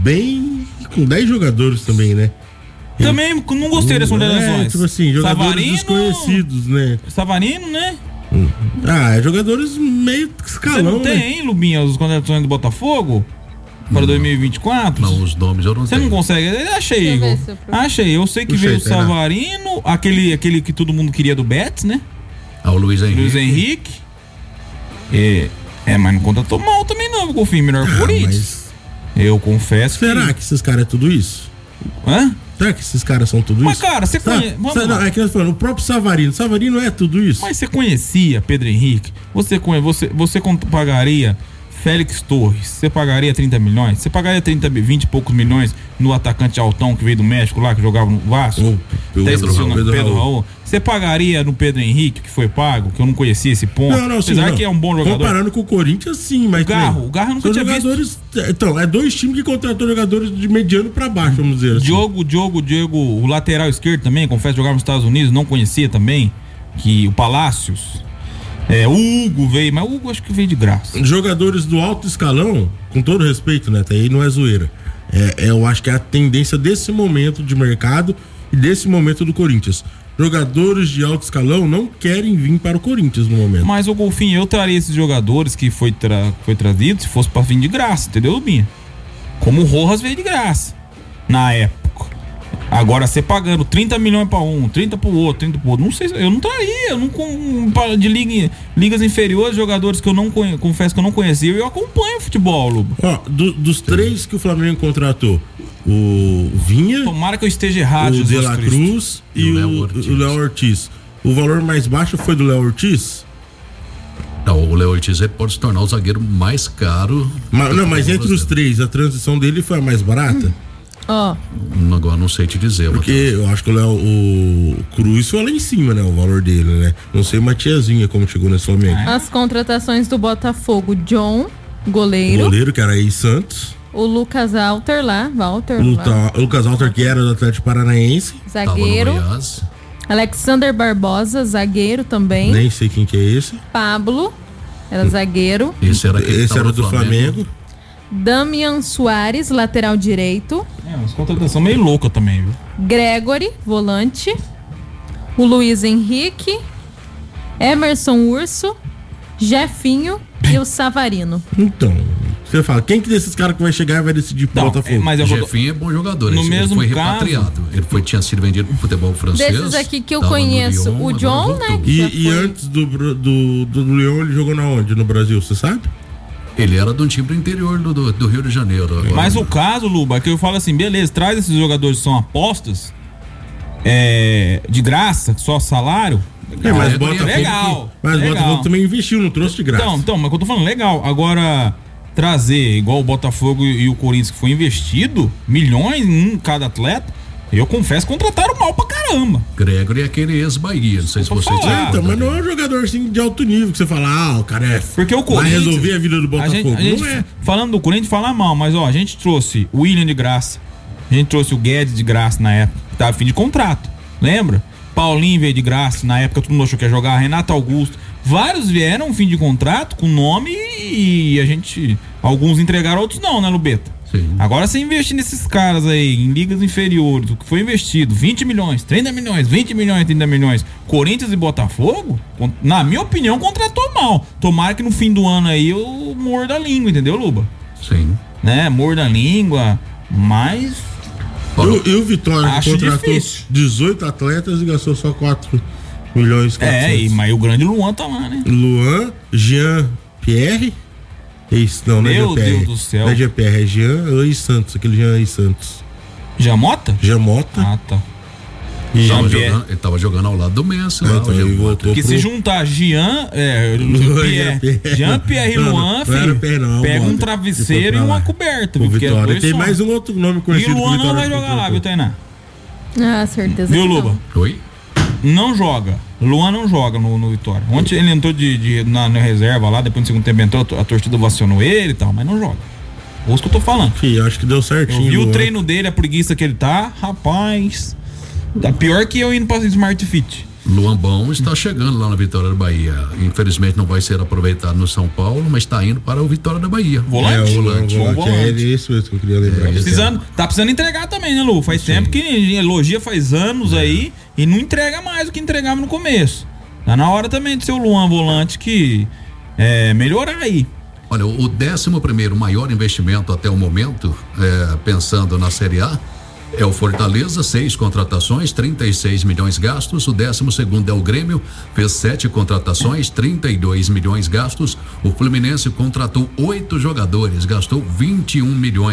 bem com dez jogadores também, né? Também não gostei dessas contratações. É, tipo assim, jogadores Savarino, desconhecidos, né? Savarino, né? Hum. Ah, é jogadores meio escalão, Você não tem, né? hein, Lubinha, as contratações do Botafogo? Para não, dois mil e vinte e quatro? Não, os nomes eu não Você tenho. não consegue? Achei, Igor. Achei. Eu sei que Puxa veio aí, o Savarino, aquele, aquele que todo mundo queria do Betis, né? Ah, o Luiz Henrique. Luiz Henrique. É, é mas não contratou mal também não, Golfinho. Melhor que o Ah, Corinthians. mas Eu confesso será que... que esses caras é tudo isso? Hã? Será que esses caras são tudo Mas, isso? cara, você Sabe- conhece. Vamos sabe- lá. não, é que nós falamos, o próprio Savarino. Savarino é tudo isso. Mas você conhecia Pedro Henrique? Você, conhe- você, você cont- pagaria Félix Torres? Você pagaria trinta milhões? Você pagaria trinta, vinte e poucos milhões no atacante altão que veio do México lá, que jogava no Vasco? O Pedro Até esqueci o Raul, nome, Pedro Pedro Raul. Raul. Você pagaria no Pedro Henrique, que foi pago, que eu não conhecia esse ponto? Não, não, sim, Apesar não. que é um bom jogador. Comparando com o Corinthians, sim, mas. O Garro, né, o Garro eu nunca são tinha jogadores. Então, é dois times que contratou jogadores de mediano pra baixo, vamos dizer assim. Diogo, Diogo, Diego, o lateral esquerdo também, confesso, jogava nos Estados Unidos, não conhecia também, que o Palácios. É, o Hugo veio, mas o Hugo acho que veio de graça. Jogadores do alto escalão, com todo respeito, né? Até aí não é zoeira. É, é, eu acho que é a tendência desse momento de mercado e desse momento do Corinthians. Jogadores de alto escalão não querem vir para o Corinthians no momento. Mas o Golfinho, eu traria esses jogadores que foi, tra foi trazido se fosse pra vir de graça, entendeu, Binha? Como o Rojas veio de graça na época. Agora, você pagando trinta milhões pra um, trinta pro outro, trinta pro outro, não sei, eu não traria, eu não com, de liga, ligas inferiores, jogadores que eu não conheço, confesso que eu não conhecia, eu acompanho o futebol, Luba. Ó, do, dos três que o Flamengo contratou, o Vinha, Tomara que eu esteja errado, o De Jesus La Cristo. Cruz e, E o o Léo Ortiz. o Léo Ortiz. O valor mais baixo foi do Léo Ortiz? Não, o Léo Ortiz ele pode se tornar o zagueiro mais caro. Mas, não, mas do entre os brasileiro. três, a transição dele foi a mais barata? Ó, Hum, Agora não sei te dizer, Porque Matheus. eu acho que o Léo o Cruz foi lá em cima, né? O valor dele, né? Não sei Matiazinha como chegou nesse Flamengo. as contratações do Botafogo: John, goleiro. Goleiro, que era aí Santos. O Lucas Alter lá, Walter, O lá, Luta- o Lucas Alter, que era do Atlético Paranaense. Tava no zagueiro. Goiás. Alexander Barbosa, zagueiro também. Nem sei quem que é esse. Pablo, era zagueiro. Esse era, aquele que Esse tava era no do Flamengo. Damian Soares, lateral direito. É, umas contratações meio louca também, viu? Gregory, volante. O Luiz Henrique. Emerson Urso. Jefinho e o Savarino. Então, você fala, quem que desses caras que vai chegar e vai decidir pro Não, Botafogo? é, mas eu vou... Jefinho é bom jogador. No esse, mesmo ele foi caso- repatriado. Ele foi, tinha sido vendido pro futebol francês. Desses aqui que eu tava no conheço, Lyon, o agora John, voltou. né? E, Já e foi. antes do, do, do, do Leão, ele jogou na onde? No Brasil, você sabe? Ele era de um time do interior do, do, do Rio de Janeiro. Agora. Mas o caso, Luba, é que eu falo assim, beleza, traz esses jogadores que são apostas, é, de graça, só salário. É, mas é Botafogo, legal, mas legal. Botafogo também investiu, não trouxe de graça. Então, então, mas o que eu tô falando, legal. Agora, trazer igual o Botafogo e o Corinthians, que foi investido, milhões em cada atleta, eu confesso, contrataram mal pra caramba. Gregory é aquele ex-Bahia. Não sei se Vou vocês falar. É, então, mas não é um jogador assim de alto nível que você fala, ah, o cara é. Porque o vai Corinthians... resolver a vida do A Botafogo. gente, a gente, não é. falando do Corinthians, fala mal, mas ó, a gente trouxe o William de graça, a gente trouxe o Guedes de graça na época, que tava fim de contrato, lembra? Paulinho veio de graça, na época todo mundo achou que ia jogar, Renato Augusto, vários vieram fim de contrato com nome e a gente, alguns entregaram, outros não, né, Lubeta? Sim. Agora você investir nesses caras aí, em ligas inferiores, o que foi investido, vinte milhões, trinta milhões, vinte milhões, trinta milhões, Corinthians e Botafogo, con- na minha opinião, contratou mal. Tomara que no fim do ano aí eu morda a língua, entendeu, Luba? Sim. Né, morda a língua, mas... E, e o Vitória que Acho contratou difícil. dezoito atletas e gastou só quatro milhões e É, e, quatrocentos. mas o grande Luan tá lá, né? Luan, Jean Pierre. Ex, não, não é Meu Jean Pierre. Deus do céu. Não é Jean Pierre, é Jean e Santos, aquele Jean e Santos. Jamota? Jean Mota. Ah, tá. e Tava Jean-Pierre. jogando, ele tava jogando ao lado do Messi. Ah, Lá, então o Jean ele Mota. voltou. Que pro- se juntar Jean, é, Luan, Pierre, Jean-Pierre. Jean-Pierre e Não, não, Luan, não era filho, Pierre, não, é o pega um Mota. travesseiro Ele e foi pra uma lá. coberta. O viu? Porque é Vitória. dois Tem só. mais um outro nome E conhecido o que o Luan não Vitória vai jogar lá, contratou. viu, Tainá? Ah, certeza Viu, que não. Luba? Oi? Não joga. Luan não joga no, no Vitória. Ontem ele entrou de, de- na, na reserva lá, depois no segundo tempo entrou, a torcida vacionou ele e tal, mas não joga. É isso que eu tô falando. Fih, eu acho que deu Eu certinho. vi o Luan. treino dele, a preguiça que ele tá, rapaz. Tá pior que eu indo pra Smart Fit. Luan Bom está chegando lá na Vitória da Bahia. Infelizmente não vai ser aproveitado no São Paulo, mas está indo para o Vitória da Bahia. Volante? É, o volante. volante, Bom é volante. ele, isso mesmo que eu queria lembrar. É, Precisando, tá precisando entregar também, né, Lu? Faz tempo que elogia, faz anos aí, e não entrega mais do que entregava no começo. Tá na hora também de ser o Luan volante que é, melhorar aí. Olha, o décimo primeiro maior investimento até o momento, é, pensando na Série A, é o Fortaleza, seis contratações, trinta e seis milhões gastos. O décimo segundo é o Grêmio, fez sete contratações, trinta e dois milhões gastos. O Fluminense contratou oito jogadores, gastou vinte e um milhões.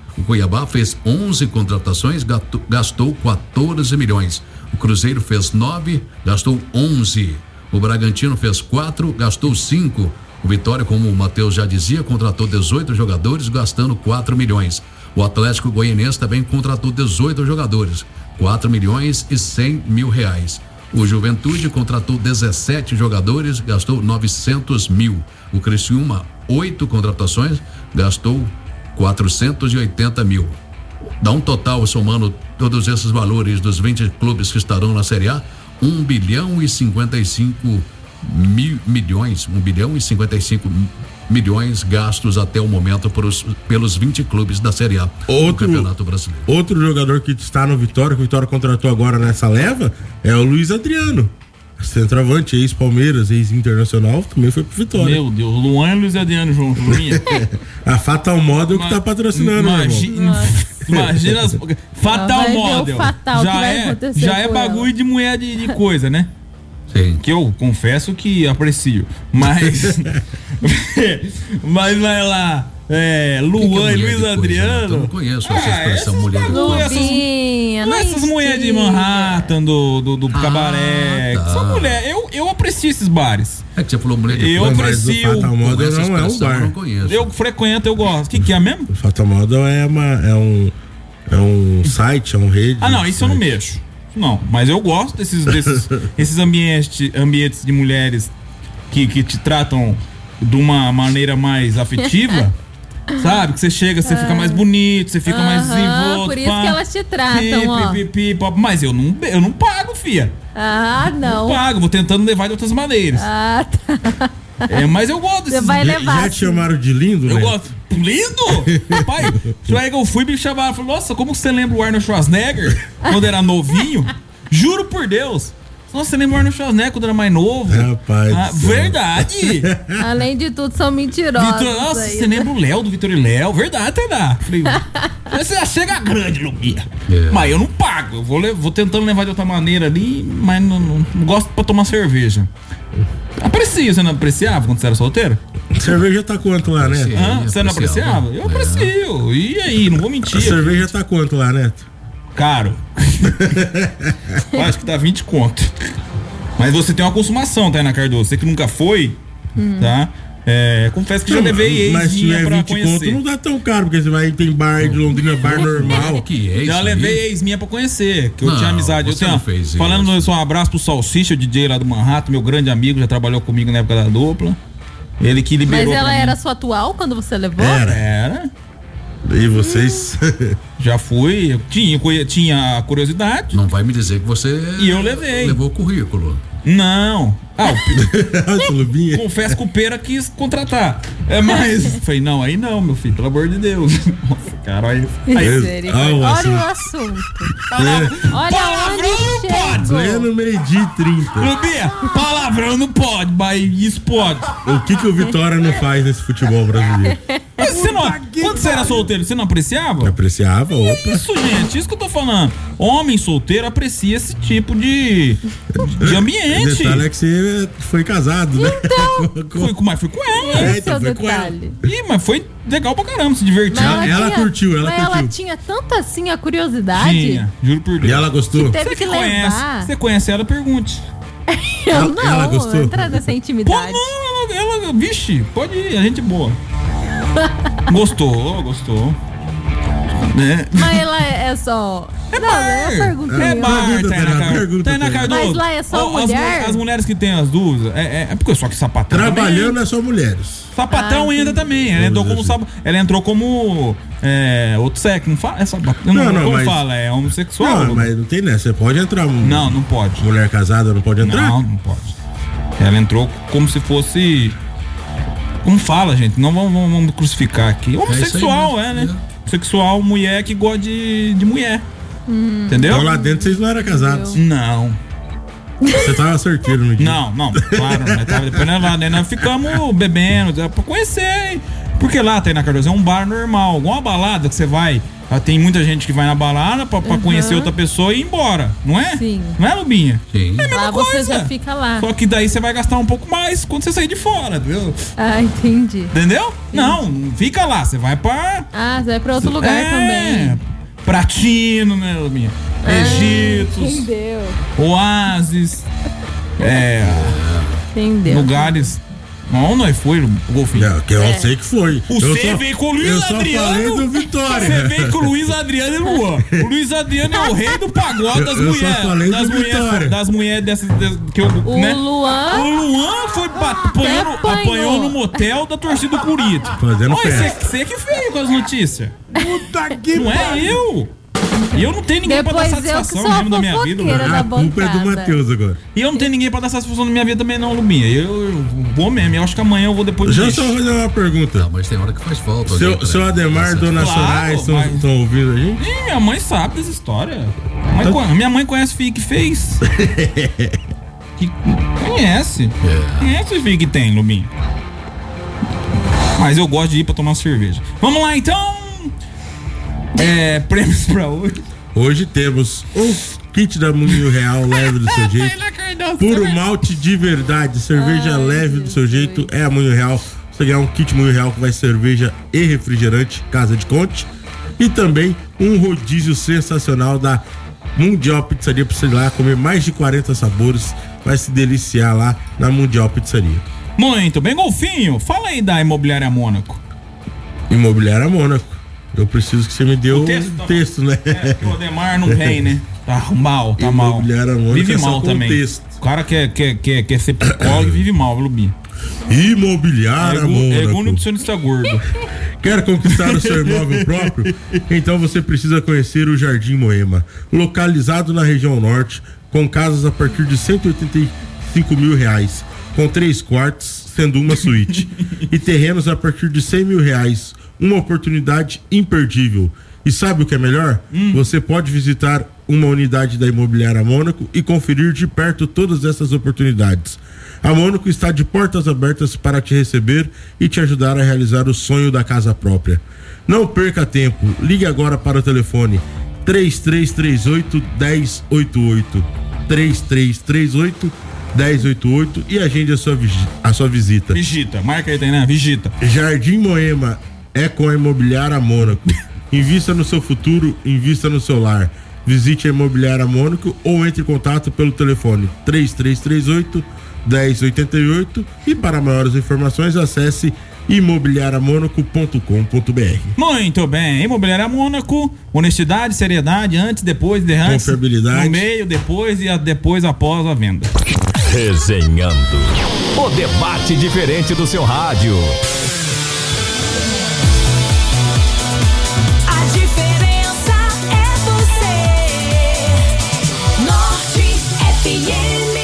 O Cuiabá fez onze contratações, gato- gastou quatorze milhões. O Cruzeiro fez nove, gastou onze. O Bragantino fez quatro, gastou cinco. O Vitória, como o Matheus já dizia, contratou dezoito jogadores, gastando quatro milhões. O Atlético Goianiense também contratou dezoito jogadores, quatro milhões e cem mil reais. O Juventude contratou dezessete jogadores, gastou novecentos mil. O Criciúma, oito contratações, gastou quatrocentos e oitenta mil. Dá um total, somando todos esses valores dos vinte clubes que estarão na Série A, um bilhão e cinquenta e cinco mil milhões, um bilhão e cinquenta e cinco milhões gastos até o momento pelos, pelos vinte clubes da Série A Outro, do Campeonato Brasileiro. Outro jogador que está no Vitória, que o Vitória contratou agora nessa leva, é o Luiz Adriano. Centroavante, ex-Palmeiras, ex-Internacional, também foi pro Vitória. Meu Deus, Luan e Luiz Adriano juntos, Luinha. A Fatal Model que tá patrocinando, Imagina, meu irmão. imagina as, Fatal Vai ver o Model. fatal já que vai é, acontecer já é com bagulho ela. de mulher de, de coisa, né? Sim. Que eu confesso que aprecio. Mas. mas vai lá. É, O que que é Luan mulher e de Luiz coisa, né? Adriano. Eu não conheço essa Ah, expressão essas mulher de bagulho, coisa. essas- Luvinha, Não não é essas mulheres de instiga. Manhattan, do, do, do Ah, cabaré. tá. São mulher. Eu, eu aprecio esses bares. É que você falou mulher de Eu coisa. Mas o aprecio. Fatal Com Model essa não é um expressão eu não bar. conheço. Eu frequento, eu gosto. O que, que é mesmo? O Fatal Model é, uma, é, um, é um site, é um rede. Ah, não, isso eu não site. mexo. Não, mas eu gosto desses, desses esses ambientes, ambientes de mulheres que, que te tratam de uma maneira mais afetiva. Sabe? Que você chega, você fica mais bonito, você fica mais Aham, desenvolto. por isso que elas te tratam, pi, ó. pi, pi, pi, pop. Mas eu não, eu não pago, fia. Ah, Não não. pago, vou tentando levar de outras maneiras. Ah, tá. É, mas eu gosto Você desses. vai Já, levar. já te chamaram de lindo, Eu né? gosto. Lindo? Pai, aí que eu fui me chamaram. Falei, nossa, como você lembra o Arnold Schwarzenegger quando era novinho? Juro por Deus. Nossa, você lembra o Arnold Schwarzenegger quando era mais novo? Rapaz Ah, do céu. verdade. Além de tudo, são mentirosos. Vitor, nossa, aí, você né? lembra o Léo do Vitor e Léo? Verdade, Tainá. Falei, você já chega grande, Luquinha. É. Mas eu não pago. Eu vou, le- vou tentando levar de outra maneira ali, mas não, não, não gosto pra tomar cerveja. Aprecio, você não apreciava quando você era solteiro? Cerveja tá quanto lá, né? Sim. Hã? Você não apreciava. apreciava? Eu É. aprecio. E aí, não vou A mentir. cerveja tá quanto lá, Neto? Caro. Eu acho que dá vinte conto. Mas você tem uma consumação, Tainá Cardoso. Você que nunca foi, tá? É, confesso que já Não, levei mas se ex minha tiver pra vinte conto conhecer. não dá tão caro, porque você vai tem bar de Londrina, bar normal. Que é isso Já aí? levei ex minha pra conhecer, que eu Não, tinha amizade. Eu você tenho, não fez falando isso. só um abraço pro Salsicha, o D J lá do Manhattan, meu grande amigo, já trabalhou comigo na época da dupla. Ele que liberou Mas ela pra mim. era sua atual quando você levou? Era. Era. E vocês. Já fui, eu tinha, conhe- tinha a curiosidade. Não vai me dizer que você E eu levei. levou o currículo. Não. Ah, o Olha, Lubinha. confesso que o Pera quis contratar. É, mas. Falei, não, aí não, meu filho, pelo amor de Deus. Nossa, cara, aí. aí Misericórdia. Ah, o Olha o assunto. assunto. Olha Palavrão não onde pode. Pleno meio-dia e trinta. Lubinha, palavrão não pode, mas isso pode. O que que o Vitória não faz nesse futebol brasileiro? Mas você não, quando você era solteiro, você não apreciava? Apreciava, opa. Isso, gente, isso que eu tô falando. Homem solteiro aprecia esse tipo de, de O ambiente. detalhe é que você foi casado, né? Fui, com- mas fui com ela. É, Esse é então o foi com ela. detalhe. Ih, mas foi legal pra caramba, se divertir. Ela- ela curtiu, ela mas ela curtiu. tinha tanta assim a curiosidade. Tinha, juro por Deus. E ela gostou? Teve Você que que conhece, levar. você conhece ela, pergunte. Eu Ela- não, ela gostou? entrar nessa Pô, intimidade. não, ela, ela, vixe, pode ir, a gente boa. Gostou, gostou. Né? Mas ela é só. É não, bar. é uma perguntinha. É bar, Pergunta, Tainá Tainá, Cardoso. pergunta, Tainá Tainá. Cardoso. Mas lá é só ó, as mulher? mu- As, mulheres que têm as dúvidas, é, é, é porque só que sapatão Trabalhando também. é só mulheres. Sapatão Ah, entra também. Ela entrou como sap... ela entrou como é, outro sexo, não fala? É sapatão. Não, Não, não, como mas- fala? É homossexual? Não, mas não tem nessa. Você pode entrar. um- Não, não pode. Mulher casada não pode entrar? Não, não pode. Ela entrou como se fosse. Como fala, gente? Não vamos, vamos- vamos crucificar aqui. Homossexual, mesmo, é, né? é. Sexual, mulher que gosta de, de mulher. Entendeu? Então lá dentro vocês não eram casados. Não. Você tava sorteiro no dia. Não, não, claro, né? Tava depois nós lá, né? Nós ficamos bebendo, pra conhecer, hein? Porque Porque lá, Tainá Cardoso, é um bar normal. Igual uma balada que você vai. Tem muita gente que vai na balada pra, pra uhum. conhecer outra pessoa e ir embora, não é? Sim. Não é, Lubinha? Sim. É a mesma lá coisa. Você já fica lá. Só que daí você vai gastar um pouco mais quando você sair de fora, entendeu? Ah, entendi. Entendeu? Sim. Não, fica lá. Você vai pra... Ah, você vai pra outro lugar é, também. Pratino, né, Lubinha? Ah, Egípcios. Entendeu. Oásis. É... Entendeu. Lugares... Não, nós foi, o Golfinho. É, que eu é. sei que foi. O C veio com o Luiz eu Adriano. Eu só falei do Vitória. Você veio com o Luiz Adriano e Luan. O Luiz Adriano é o rei do pagode das mulheres. Eu só falei das do mulheres, Vitória. Das mulheres dessas, dessas que eu, o né? Luan. O Luan foi apanhou, no, apanhou no motel da torcida do Corinthians. Fazendo Olha, festa. Você que veio com as notícias. Puta que Não é eu. E eu não tenho ninguém Depois pra dar satisfação mesmo da minha vida. Da a culpa é do Matheus agora. E eu não tenho ninguém pra dar satisfação da minha vida também não, Lubinha. Eu, eu vou mesmo. Eu acho que amanhã eu vou depois... Deixa eu só fazer uma pergunta. Não, mas tem hora que faz falta. Seu, gente, seu né? Ademar e Dona Claro, Soraya estão mas- ouvindo a gente? Ih, minha mãe sabe dessa história. Minha mãe, conhe- minha mãe conhece o filho que fez. Que conhece. É. Conhece o filho que tem, Lubinho. Mas eu gosto de ir pra tomar cerveja. Vamos lá, então. É, prêmios pra hoje. Hoje temos o kit da Moinho Real leve do seu jeito. Puro malte de verdade. Cerveja Ai, leve do seu jeito é a Moinho Real. Você ganhar um kit Moinho Real que vai cerveja e refrigerante, Casa de Conte. E também um rodízio sensacional da Mundial Pizzaria pra você ir lá comer mais de quarenta sabores. Vai se deliciar lá na Mundial Pizzaria. Muito bem, Golfinho. Fala aí da Imobiliária Mônaco. Imobiliária Mônaco. Eu preciso que você me dê o texto, tá- texto, né? É, o Ademar não vem, né? Tá mal, tá mal. Imobiliária Mônaco Vive é só mal com também. texto. O cara quer, quer, quer, quer ser psicólogo e vive mal, viu, Lubinho? Imobiliária É igual Mônaco. nutricionista gordo. Quer conquistar o seu imóvel próprio? Então você precisa conhecer o Jardim Moema. Localizado na região norte, com casas a partir de cento e oitenta e cinco mil reais, com três quartos, sendo uma suíte, e terrenos a partir de cem mil reais. Uma oportunidade imperdível. E sabe o que é melhor? Hum. Você pode visitar uma unidade da Imobiliária Mônaco e conferir de perto todas essas oportunidades. A Mônaco está de portas abertas para te receber e te ajudar a realizar o sonho da casa própria. Não perca tempo. Ligue agora para o telefone três três três oito, um zero oito oito. três três três oito, um zero oito oito e agende a sua, a sua visita. Visita, marca aí, né? Visita. Jardim Moema é com a Imobiliária Mônaco. Invista no seu futuro, invista no seu lar. Visite a Imobiliária Mônaco ou entre em contato pelo telefone três três três oito, um zero oito oito e para maiores informações acesse imobiliária mônaco ponto com ponto b r. Muito bem, Imobiliária Mônaco, honestidade, seriedade, antes, depois, derrantes, confiabilidade, no meio, depois e a, depois após a venda. Resenhando. O debate diferente do seu rádio. A diferença é você. Norte F M.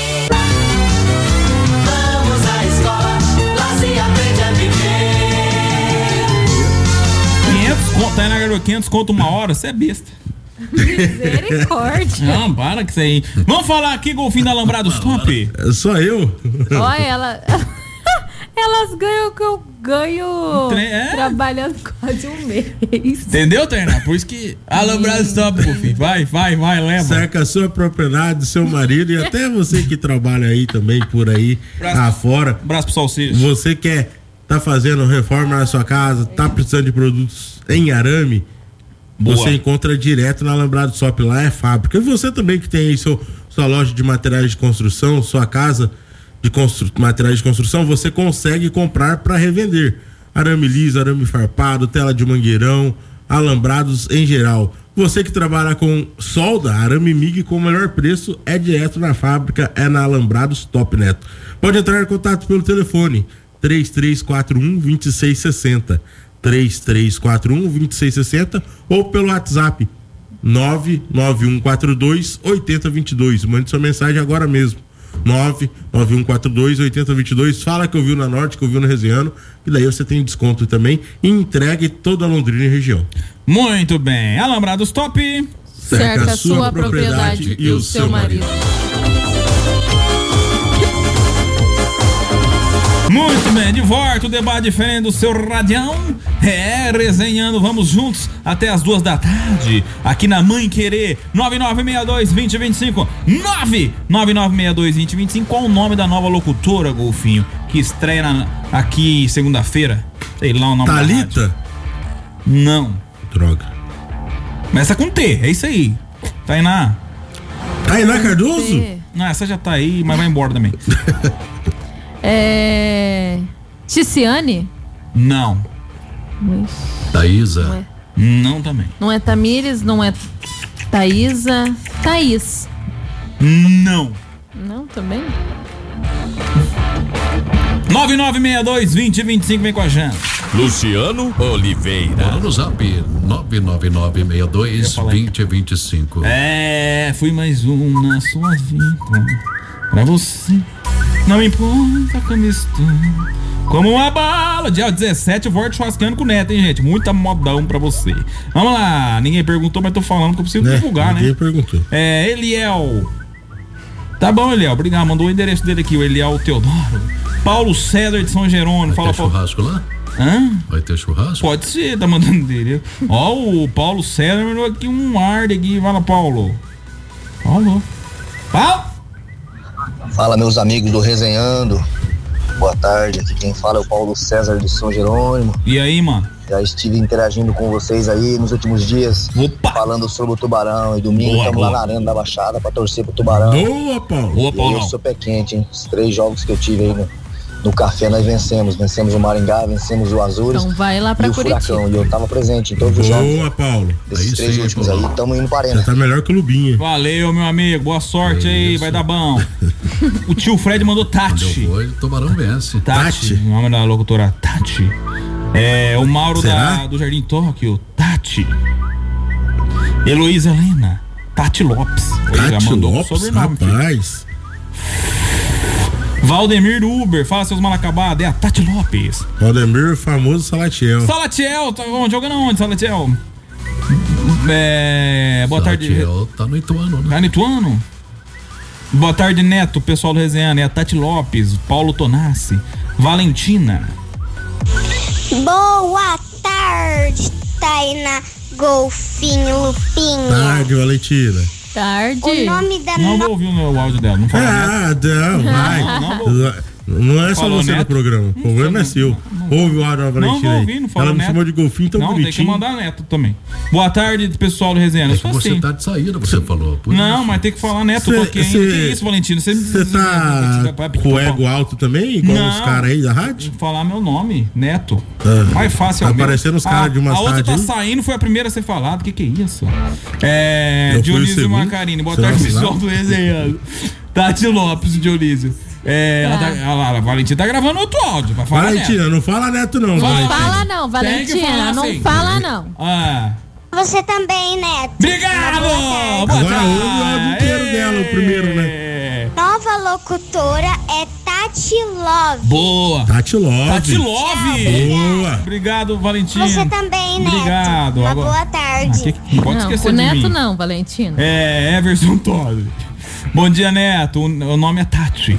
Vamos à escola, lá se aprende a viver. quinhentos conto, tá na garoto, quinhentos conto uma hora, você é besta. Misericórdia. Não, para com isso aí. Vamos falar aqui, Golfinho da Alambrados Top. É só eu? Olha, ela... elas ganham o que eu ganho Tre- é? trabalhando quase um mês. Entendeu, Tainá? Por isso que Alambrados Top, Golfinho. Vai, vai, vai, leva. Cerca a sua propriedade, seu marido e até você que trabalha aí também por aí Braço. afora. Abraço pro Salsicha. Você quer tá fazendo reforma na sua casa, tá precisando de produtos em arame, Boa. você encontra direto na Alambrado Shop, lá é fábrica. E você também que tem aí seu, sua loja de materiais de construção, sua casa de constru, materiais de construção, você consegue comprar para revender. Arame liso, arame farpado, tela de mangueirão, alambrados em geral. Você que trabalha com solda, arame M I G com o melhor preço é direto na fábrica, é na Alambrados Top Neto. Pode entrar em contato pelo telefone três três quatro um, dois seis seis zero, três três quatro um, dois seis seis zero ou pelo WhatsApp nove nove um quatro dois, oito zero dois dois. Mande sua mensagem agora mesmo. nove nove um quatro dois, oito zero dois dois. Fala que ouviu na Norte, que ouviu no Resenhando, e daí você tem desconto também e entregue toda a Londrina e região. Muito bem. Alambrados Top. Cerca a sua propriedade e o seu marido. Muito bem, de volta o debate diferente do seu radião. É, resenhando, vamos juntos até as duas da tarde. Aqui na Mãe Querer, nove nove seis dois, dois zero dois cinco. nove nove nove seis dois, dois zero dois cinco. Qual o nome da nova locutora, Golfinho, que estreia na, aqui segunda-feira? Sei lá o nome. Thalita? Não. Droga. Começa com T, é isso aí. Tainá. Tainá Cardoso? Não, essa já tá aí, mas vai embora também. É. Ticiane? Não. Thaísa? Não é, Não também. não é Tamires, não é Thaísa. Thaís? Não. Não, também? nove nove seis dois, dois zero dois cinco, vem com a gente. Luciano Oliveira. Bora no zap nove nove nove seis dois, dois zero dois cinco. É, fui mais um na sua vida. Pra você, não importa como estou. Como uma bala. Dia dezessete, eu vou churrascando com o Neto, hein, gente? Muita modão pra você. Vamos lá, ninguém perguntou, mas tô falando que eu preciso É, divulgar, ninguém né? perguntou. É, Eliel. Tá bom, Eliel, obrigado. Mandou o endereço dele aqui, o Eliel Teodoro. Paulo César de São Jerônimo. Vai Fala, ter Paulo. churrasco lá? Hã? Vai ter churrasco? Pode ser, tá mandando dele. Ó, o Paulo César mandou aqui um ar aqui. Fala, Paulo. Paulo. Paulo. Fala, meus amigos do Resenhando. Boa tarde, aqui quem fala é o Paulo César de São Jerônimo. E aí, mano? Já estive interagindo com vocês aí nos últimos dias. Opa. Falando sobre o Tubarão. E domingo Boa, estamos boa. lá na Arena da Baixada pra torcer pro Tubarão. Boa, Paulo. Boa, E aí Paulo. eu sou pé quente, hein? Os três jogos que eu tive aí no, no café nós vencemos. Vencemos o Maringá, vencemos o Azures Então vai lá pra e o Curitiba. Furacão. E eu tava presente em todos os jogos Boa, Paulo. desses Aí três sim, últimos Paulo. aí. Tamo indo pra Você Arena. tá melhor que o Lubinha. Valeu, meu amigo. Boa sorte aí, Isso. vai dar bom. O tio Fred mandou Onde Tati. eu vou, o Tubarão vence. Tati. Tati. O nome da locutora Tati. É, o Mauro Será? da, do Jardim Tóquio, Tati. Heloísa Helena, Tati Lopes. Ele já Tati mandou o Lopes, sobrenome, filho. rapaz. Valdemir do Uber, fala seus mal acabados, é a Tati Lopes. Valdemir, famoso Salatiel. Salatiel, tá onde? Jogando onde, Salatiel? É, boa tarde. Salatiel tá no Ituano, né? Tá no Ituano? Boa tarde, Neto, pessoal do Resenhando, é a Tati Lopes, Paulo Tonassi, Valentina. Boa tarde, Tainá, Golfinho, Lupinho. Tarde, Valentina. Tarde. O nome da Não no... vou ouvir o meu áudio dela, não fala Neto. Ah, não, vai. Não, não Não é só Falou você Neto? do programa. O problema é seu. Ouve o áudio da Não Valentina vou aí. ouvir, não falou Ela me Neto. chamou de golfinho tão Não, tem que bonitinho. mandar Neto também. Boa tarde, pessoal do Resenha. É Eu que sou você assim. tá de saída, você falou. Por Não, isso. mas tem que falar Neto Cê- porque cê- que isso, Valentino? Você Você tá com o ego alto também, igual Não. os caras aí da rádio? Falar meu nome, Neto. Ah, Mais fácil. tá é o meu. aparecendo os A- caras de uma A outra cidade tá aí? saindo, foi a primeira a ser falada. Que que é isso? É. Eu fui o Dionísio segundo. Macarini. Boa Será tarde, que pessoal não? do Resenhando. Tati Lopes, Dionísio. É, ela Tá. tá, ela, a Valentina tá gravando outro áudio. Vai falar Valentina, Neto. não fala Neto não, Não Valentina. fala não, Tem que Valentina. falar Não assim. fala não. Ah. Você também, Neto. Obrigado! Boa Boa Agora tarde. ouve o áudio inteiro dela, o primeiro, né? Nova locutora é Tati Love. Boa. Tati Love. Tati Love. Boa. Obrigado, Valentina. Você também, Neto. Obrigado. Uma Agora- boa tarde. Ah, que- não pode Não, esquecer o de Neto mim. não, Valentina. É, Everson Todd. Bom dia, Neto. O, o nome é Tati.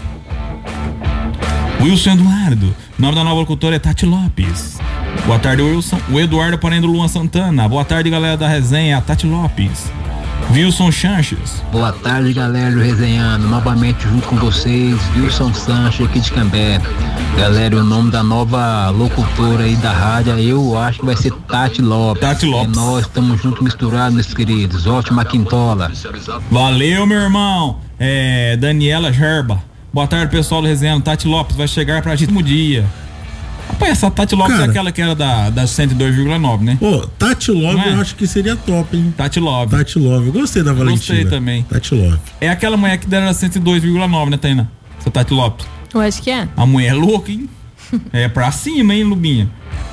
Wilson Eduardo. O nome da nova locutora é Tati Lopes. Boa tarde, Wilson. O Eduardo Parendo Luan Santana. Boa tarde, galera da resenha. Tati Lopes. Wilson Sanches. Boa tarde, galera do Resenhando. Novamente junto com vocês, Wilson Sanches aqui de Cambé. Galera, o nome da nova locutora aí da rádio, eu acho que vai ser Tati Lopes. Tati Lopes. E nós estamos juntos misturados, meus queridos. Ótima quintola. Valeu, meu irmão. É, Daniela Gerba. Boa tarde, pessoal do Resenhando. Tati Lopes vai chegar pra gente no dia. Rapaz, essa Tati Lopes Cara. é aquela que era da, da cento e dois vírgula nove, né? Pô, Tati Love Não é? eu acho que seria top, hein? Tati Love. Tati Love. Eu gostei da Valentina. Gostei também. Tati Love. É aquela mulher que era cento e dois vírgula nove, né, Taina? Essa Tati Lopes. Eu acho que é. A mulher é louca, hein? É pra cima, hein, Lubinha?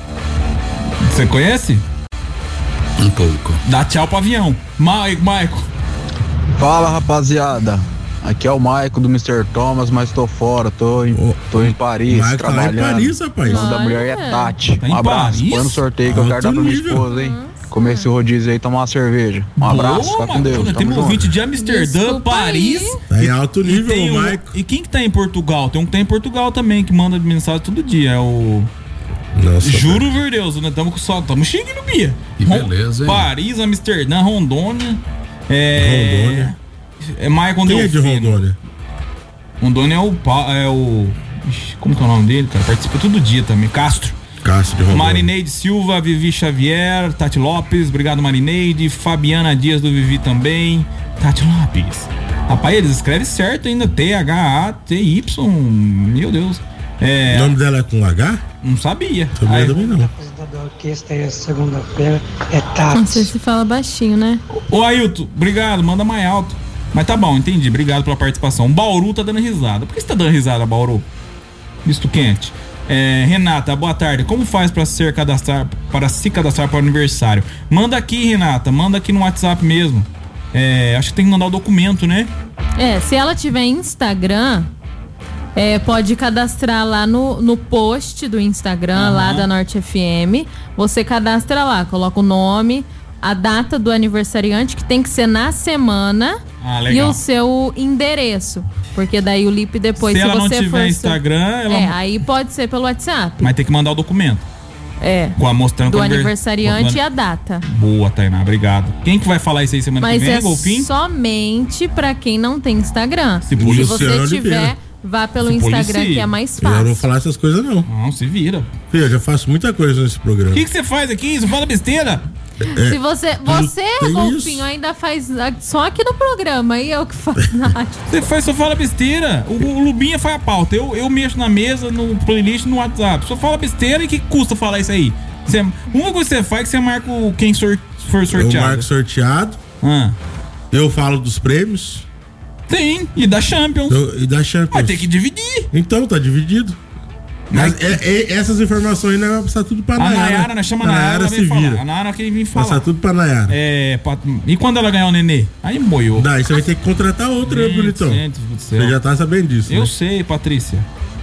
Você conhece? Um pouco. Dá tchau pro avião. Maico, Maico. Fala, rapaziada. Aqui é o Maico do mister Thomas, mas tô fora, tô em, oh, tô em Paris, Maico trabalhando. Tá em Paris, rapaz. O nome da mulher é Tati. Tá um abraço, Paris? põe no sorteio que eu quero dar pra minha esposa, hein? Comer esse rodízio aí, tomar uma cerveja. Um abraço, Boa, fica com Deus. Tem um ouvinte de Amsterdã, Desculpa Paris. aí. Tá em alto nível, tem o o Maico. E quem que tá em Portugal? Tem um que tá em Portugal também, que manda mensagem todo dia. É o. Nossa, Juro por Deus, né? Tamo só. Tamo chique no Bia. Que beleza, hein? Paris, Amsterdã, Rondônia. É. Rondônia. É Maicon Quem é de Delfino. Rondônia? Rondônia é o. Pa- É o. Ixi, como que é o nome dele, cara? Participa todo dia também. Castro. Castro de Rondônia. Marineide Silva, Vivi Xavier, Tati Lopes, obrigado Marineide, Fabiana Dias do Vivi também, Tati Lopes. Rapaz, eles escrevem certo ainda, T H A T Y, meu Deus. É, O nome dela é com H? não sabia. Também Aí, também não. Da orquestra é segunda-feira, é Tati. Não sei se fala baixinho, né? Ô Ailton, obrigado, manda mais alto. Mas tá bom, entendi, obrigado pela participação. Bauru tá dando risada. Por que você tá dando risada, Bauru? Misto quente. É, Renata, boa tarde. Como faz para ser cadastrar, para se cadastrar para o aniversário? Manda aqui, Renata. Manda aqui no WhatsApp mesmo. É, acho que tem que mandar o documento, né? É, se ela tiver Instagram, é, pode cadastrar lá no, no post do Instagram, Uhum. lá da Norte F M. Você cadastra lá, coloca o nome, a data do aniversariante, que tem que ser na semana, Ah, e legal. o seu endereço. Porque daí o L I P depois, Se se, ela não você tiver for. Instagram, ela- É, aí pode ser pelo WhatsApp. Mas tem que mandar o documento. É. Com a mostrando Do com a aniver- aniversariante do- e a data. Boa, Tainá, obrigado. Quem que vai falar isso aí semana Mas que vem, é Golfinho? somente pra quem não tem Instagram. Se Se policia. você Luciano tiver, Oliveira. vá pelo Se Instagram, policia. que é mais Eu não vou fácil. falar essas coisas, não. Não, se vira. Filho, eu já faço muita coisa nesse programa. O que que você faz aqui? Você fala besteira? É, Se você, você tem Golfinho, isso. ainda faz a- só aqui no programa, e eu que faço nada. Você faz, só fala besteira. O, o Lubinha faz a pauta. Eu, eu mexo na mesa, no playlist, no WhatsApp. Só fala besteira e que custa falar isso aí? Você, uma coisa que você faz é que você marca o, quem sor, for Eu sorteado. marco sorteado, Ah. eu falo dos prêmios. Sim, e da Champions. eu- e da Champions. Vai ter que dividir. Então, tá dividido. Mas é- é- essas informações ainda vai passar tudo pra A Nayara. Nayara, nós chama a Nayara, ela se vem falar. vira. A Nayara que vem Passar falar. tudo pra Nayara. É, pra- e quando ela ganhar o nenê? Aí moiou. Daí você vai ter que contratar outra, né, Gente, bonitão? gente do céu. Você já tá sabendo disso. Eu né? sei, Patrícia.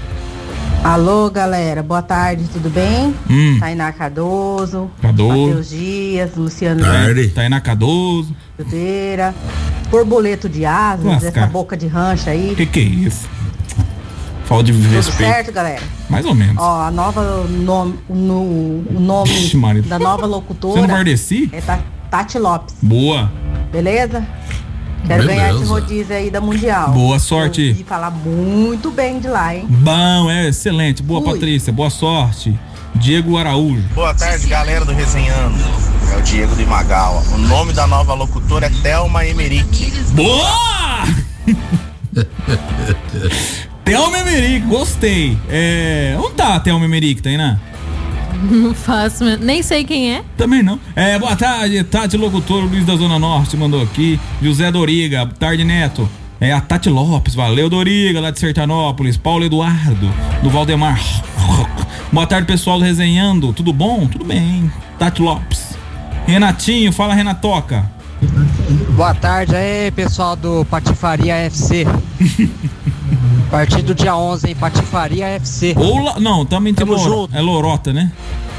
Alô, galera, boa tarde, tudo bem? Hum. Tainá Cardoso, Cardoso. Matheus Dias, Luciano Tarde. Tainá Cardoso. Silveira, Borboleto de Asas, Lascar. essa boca de rancha aí. Que que é isso? Falta de Tudo respeito. certo, galera? Mais ou menos. Ó, a nova nome, no, o nome Vixe, Maria. da nova Você não locutora guardeci? é Ta- Tati Lopes, Boa. beleza? Quero Beleza. ganhar esse rodízio aí da Mundial. Boa sorte. E falar muito bem de lá, hein? Bom, é excelente. Boa, Fui. Patrícia. Boa sorte. Diego Araújo. Boa tarde, galera do Resenhando. É o Diego do Imagawa. O nome da nova locutora é Thelma Emerick. Boa! Thelma Emerick, gostei. É... Onde tá a Thelma Emerick, Tainá? Não faço, mesmo. Nem sei quem é. Também não. É, boa tarde, Tati Locutor, Luiz da Zona Norte mandou aqui. José Doriga, boa tarde, Neto. É a Tati Lopes, valeu, Doriga, lá de Sertanópolis. Paulo Eduardo, do Valdemar. Boa tarde, pessoal do Resenhando. Tudo bom? Tudo bem. Tati Lopes. Renatinho, fala, Renatoca. Boa tarde aí, pessoal do Patifaria F C. A partir do dia onze, hein? Patifaria F C. Ou, la- não, também tem Tamo Loro, junto. é Lorota, né?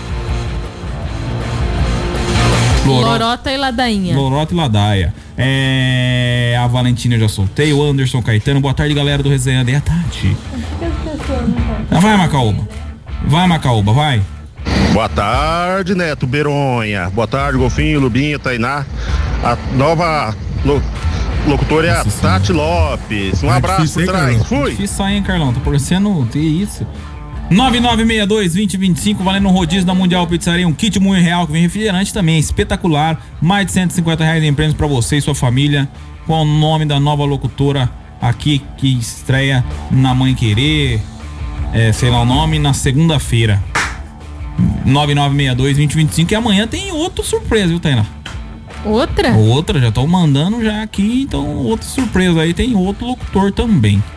Lorota e Ladainha. Lorota e Ladaia. É, a Valentina eu já soltei. O Anderson Caetano. Boa tarde, galera do Resenhando. E a Tati. Ah, vai, Macaúba. Vai, Macaúba, vai. Boa tarde, Neto Beronha. Boa tarde, Golfinho, Lubinho, Tainá. A nova lo- locutora é a Tati Lopes. Um Tá abraço difícil, por hein, trás. Carlão? Fui. Difícil sair, hein, Carlão? Tô parecendo. Que isso? nove nove seis dois, dois zero dois cinco, valendo um rodízio da Mundial Pizzaria, um kit muito real que vem refrigerante também, espetacular. Mais de cento e cinquenta reais em prêmios pra você e sua família. Qual o nome da nova locutora aqui que estreia na Mãe Querer? É, sei lá o nome, na segunda-feira. nove nove seis dois, dois zero dois cinco. E amanhã tem outra surpresa, viu, Tainá? Outra? Outra, já tô mandando já aqui, então outra surpresa aí, tem outro locutor também.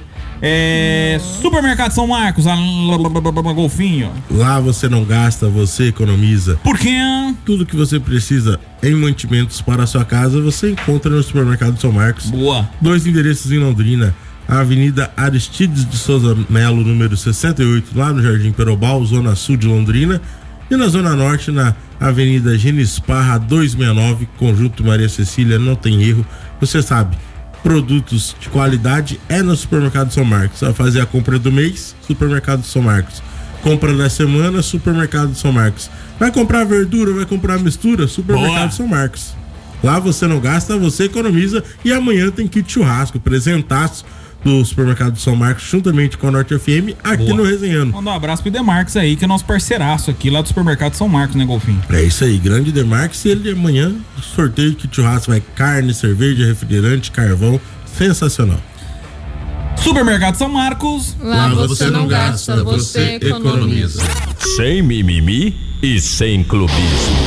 É, Supermercado São Marcos, a Golfinho. Lá você não gasta, você economiza. Por quê? Tudo que você precisa em mantimentos para a sua casa, você encontra no Supermercado São Marcos. Boa. Dois endereços em Londrina. A Avenida Aristides de Souza Melo, número sessenta e oito, lá no Jardim Perobal, zona sul de Londrina. E na zona norte, na Avenida Genisparra duzentos e sessenta e nove, Conjunto Maria Cecília, não tem erro. Você sabe, produtos de qualidade é no Supermercado São Marcos. Vai fazer a compra do mês, Supermercado São Marcos. Compra da semana, Supermercado São Marcos. Vai comprar verdura, vai comprar mistura, Supermercado Boa. São Marcos. Lá você não gasta, você economiza. E amanhã tem kit churrasco, presentaço do Supermercado São Marcos, juntamente com a Norte F M, aqui Boa. No Resenhando. Manda um abraço pro Demarques aí, que é nosso parceiraço aqui lá do Supermercado São Marcos, né, Golfinho? É isso aí, grande Demarques. E ele amanhã, sorteio kit churrasco, vai carne, cerveja, refrigerante, carvão, sensacional. Supermercado São Marcos. Lá, lá você não gasta, você economiza. Sem mimimi e sem clubismo.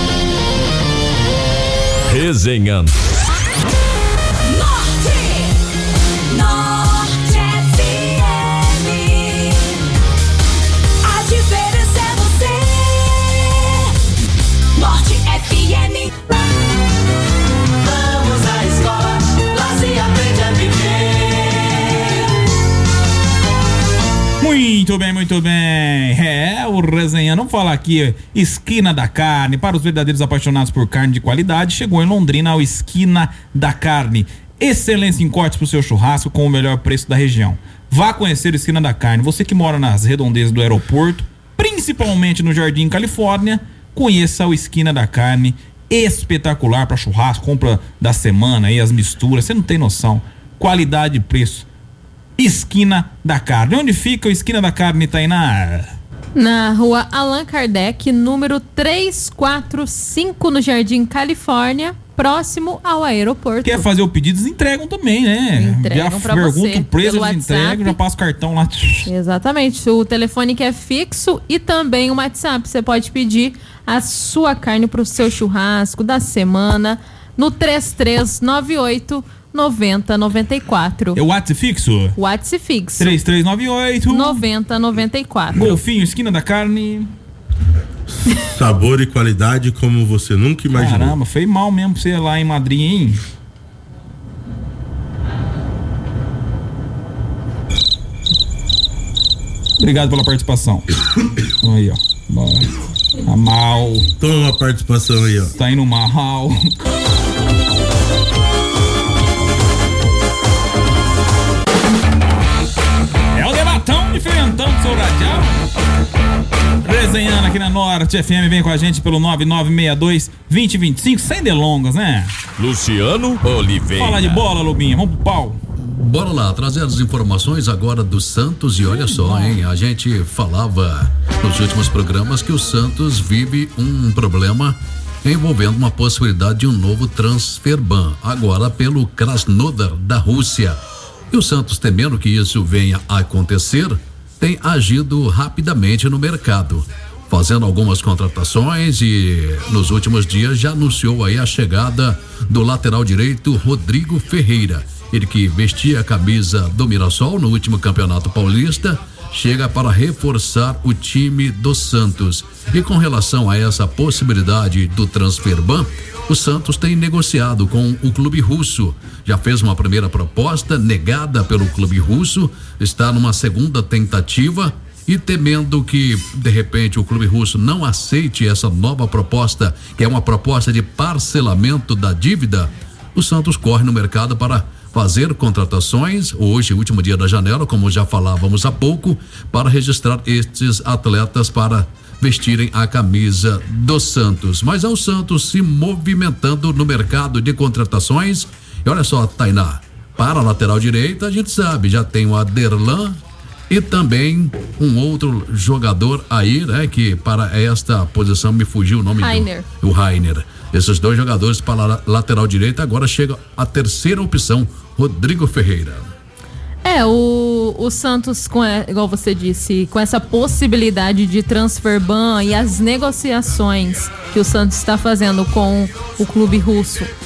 Resenhando. Muito bem, muito bem. É, o Resenha, vamos falar aqui, Esquina da Carne, para os verdadeiros apaixonados por carne de qualidade, chegou em Londrina ao Esquina da Carne. Excelência em cortes pro seu churrasco com o melhor preço da região. Vá conhecer o Esquina da Carne. Você que mora nas redondezas do aeroporto, principalmente no Jardim Califórnia, conheça o Esquina da Carne, espetacular para churrasco, compra da semana aí, as misturas, você não tem noção. Qualidade e preço. Esquina da Carne. Onde fica o Esquina da Carne, Tainá? Na rua Allan Kardec, número trezentos e quarenta e cinco, no Jardim Califórnia, próximo ao aeroporto. Quer fazer o pedido, eles entregam também, né? Entregam já pra pergunta você o preço, pelo eles WhatsApp. entregam, já passa o cartão lá. Exatamente. O telefone que é fixo e também o WhatsApp. Você pode pedir a sua carne pro seu churrasco da semana no três três nove oito noventa noventa e quatro. É o WhatsApp fixo? WhatsApp fixo. três três nove oito noventa noventa e quatro. Golfinho, Esquina da Carne. Sabor e qualidade como você nunca imaginou. Caramba, foi mal mesmo pra você ir lá em Madrid, hein? Obrigado pela participação. Aí, ó. Bora. Tá mal. Toma a participação aí, ó. Tá indo mal. É o debatão diferentão do seu radial. Resenhando aqui na Norte F M, vem com a gente pelo nove nove seis dois, dois zero dois cinco, sem delongas, né? Luciano Oliveira. Fala de bola, Lubinha, vamos pro pau. Bora lá, trazer as informações agora do Santos e olha só, hein? A gente falava nos últimos programas que o Santos vive um problema envolvendo uma possibilidade de um novo transfer ban, agora pelo Krasnodar da Rússia. E o Santos, temendo que isso venha a acontecer, tem agido rapidamente no mercado, fazendo algumas contratações e nos últimos dias já anunciou aí a chegada do lateral direito Rodrigo Ferreira. Ele que vestia a camisa do Mirassol no último Campeonato Paulista, chega para reforçar o time do Santos. E com relação a essa possibilidade do transfer ban, o Santos tem negociado com o clube russo. Já fez uma primeira proposta negada pelo clube russo, está numa segunda tentativa e temendo que de repente o clube russo não aceite essa nova proposta, que é uma proposta de parcelamento da dívida, o Santos corre no mercado para fazer contratações, hoje, último dia da janela, como já falávamos há pouco, para registrar estes atletas para vestirem a camisa do Santos. Mas é o Santos se movimentando no mercado de contratações. E olha só, Tainá, para a lateral direita, a gente sabe, já tem o Aderlan e também um outro jogador aí, né, que para esta posição me fugiu o nome Rainer. do... O Rainer. Esses dois jogadores para a lateral direita, agora chega a terceira opção, Rodrigo Ferreira. É, o, o Santos, com, igual você disse, com essa possibilidade de transfer ban e as negociações que o Santos está fazendo com o clube russo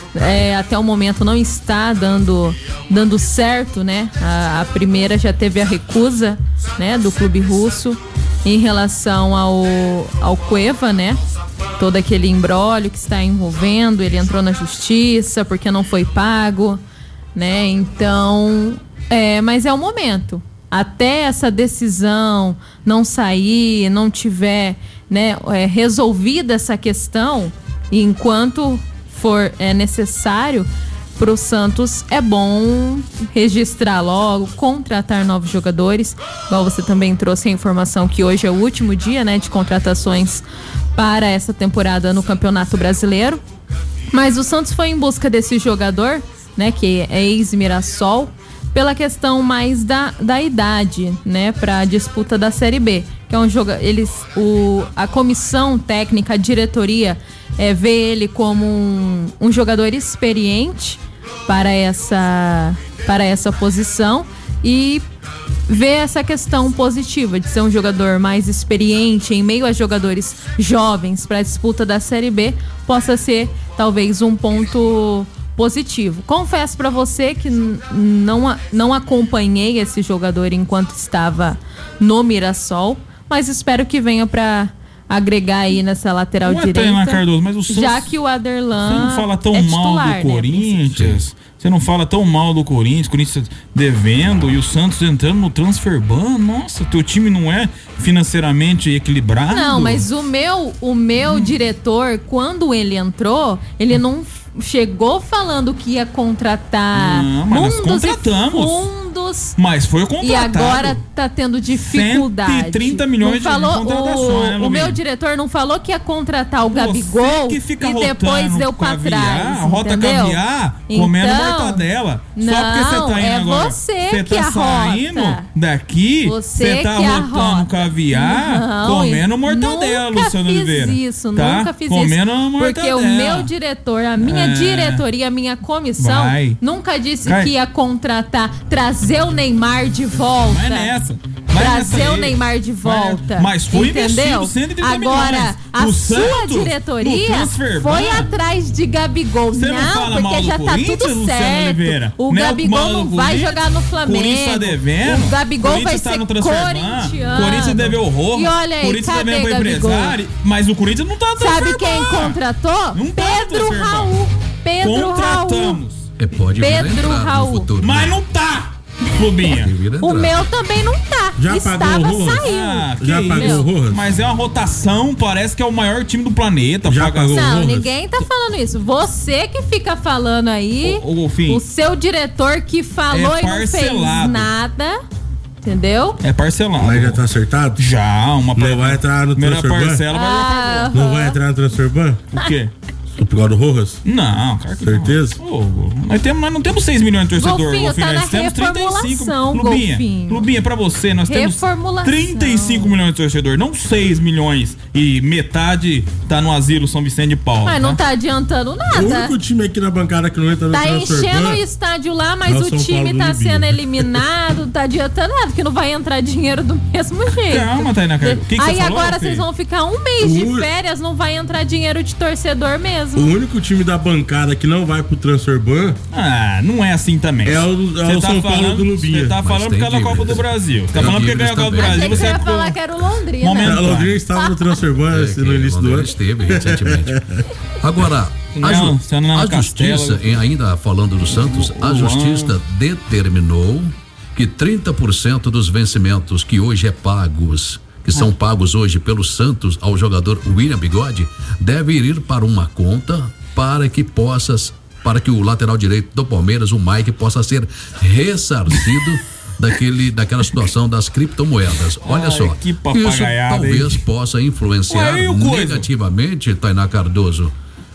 é, até o momento não está dando, dando certo, né? A, a primeira já teve a recusa, né, do clube russo em relação ao, ao Cueva, né? Todo aquele imbróglio que está envolvendo, ele entrou na justiça porque não foi pago, né? Então, é, mas é o momento. Até essa decisão não sair, não tiver, né, é, resolvida essa questão, e enquanto for é, necessário para o Santos, é bom registrar logo, contratar novos jogadores. Igual você também trouxe a informação que hoje é o último dia, né, de contratações para essa temporada no Campeonato Brasileiro. Mas o Santos foi em busca desse jogador, né, que é ex-Mirassol, pela questão mais da, da idade, né, para a disputa da Série B, que é um jogo, eles, o, a comissão técnica, a diretoria, é, vê ele como um, um jogador experiente para essa, para essa posição e vê essa questão positiva de ser um jogador mais experiente em meio a jogadores jovens para a disputa da Série B, possa ser talvez um ponto positivo. Confesso para você que não, não acompanhei esse jogador enquanto estava no Mirassol, mas espero que venha para agregar aí nessa lateral Ué, direita. Tainá Cardoso, mas o Santos, já que o Aderlan você não fala tão é mal titular, do Corinthians, né? Você não fala tão mal do Corinthians, Corinthians devendo e o Santos entrando no transfer ban. Nossa, teu time não é financeiramente equilibrado? Não, mas o meu, o meu hum. diretor, quando ele entrou, ele não chegou falando que ia contratar não, mas nós fundos contratamos. e fundos. Mas foi contratado. E agora tá tendo dificuldade. cento e trinta milhões não falou, de contratações, o, né, o meu diretor não falou que ia contratar o Você Gabigol que fica e depois deu pra caviar, trás. Rota entendeu? caviar, então, comendo mortadela. Não, Só porque você tá indo é agora. você Você que tá saindo arrota. daqui, Você você tá que rotando arrota. caviar, Não, comendo mortadela, nunca Luciano fiz Oliveira. isso, tá? nunca fiz comendo isso. mortadela. Porque o meu diretor, a minha É. diretoria, a minha comissão, Vai. nunca disse Vai. que ia contratar, trazer o Neymar de volta. Vai nessa. Vai Trazer nessa o aí. Neymar de volta. Mas, mas foi entendeu? investido cento e trinta Agora, milhões. a O sua Santos, no diretoria transfer foi ban. atrás de Gabigol. Você não Não, fala mal porque do já tá Corinthians, tudo Luciano certo. Oliveira? O Não é Gabigol mal do não vai Corinthians? jogar no Flamengo. Corinthians tá devendo. O Gabigol vai Corinthians tá ser no transfer ban. corintiano. Corinthians deveu o Rojas. E olha aí, Corinthians cadê deveu o Gabigol? empresário. Mas o Corinthians não tá no Sabe transfer quem ban. contratou? Não tá no Pedro transfer ban. Raul. Pedro Raul. Contratamos. É, pode vir a Pedro entrar no Raul. futuro, Mas né? não tá, Clubinha. Pode vir a O entrar. meu também não tá. Já Estava pagou o Rojas? saindo. Ah, que Já isso? pagou o Rojas? Mas é uma rotação, parece que é o maior time do planeta. Já paga- pagou o Não, Rojas? ninguém tá falando isso. Você que fica falando aí. Ô, ô, Golfinho. O seu diretor que falou É e não fez parcelado. nada. Entendeu? É parcelado. Mas já tá acertado? Já, uma Não vai entrar no primeira transfer ban? parcela, mas já Ah, pagou. Não vai entrar no transfer ban? O quê? O pior do Rojas? Não, cara, que Certeza? não. Ô, nós, temos, nós não temos seis milhões de torcedores, Golfinho, Golfinho, tá nós na temos trinta e cinco. reformulação, Lubinha, Golfinho. Lubinha, pra você, nós temos Reformulação. trinta e cinco milhões de torcedores, não seis milhões. E metade tá no asilo São Vicente de Paulo. Mas não tá? tá adiantando O nada. único time aqui na bancada que não entra no Tá transfer enchendo ban o estádio lá, mas é o o São time Paulo do tá Lubinha. sendo eliminado, tá adiantando nada, porque não vai entrar dinheiro do mesmo jeito. Calma, Tainá Cardoso. O que que você Aí falou, agora filho? vocês vão ficar um mês de O- férias, não vai entrar dinheiro de torcedor mesmo. O único time da bancada que não vai pro transfer ban Ah, não é assim também. é o, é Você o tá São Paulo falando- do Lubinha. Você tá Mas falando tem por causa da Copa dívidas. do Brasil. Você tá Tem falando porque dívidas ganhou a Copa do também. Brasil. Achei que Você você é ia falar co- que era o Londrina. Momento. A Londrina estava no transfer ban É, esse- que no início do Londrina ano. esteve recentemente. Agora, a, Não, ju- você não é a no Castelo. justiça, em- ainda falando do Santos, a justiça determinou que trinta por cento dos vencimentos que hoje é pagos, que são pagos hoje pelo Santos ao jogador William Bigode, deve ir para uma conta para que possa, para que o lateral direito do Palmeiras, o Mike, possa ser ressarcido daquele, daquela situação das criptomoedas. Olha Ai, só, que isso papagaiada, talvez hein? possa influenciar Ué, e o coisa? negativamente, Tainá Cardoso,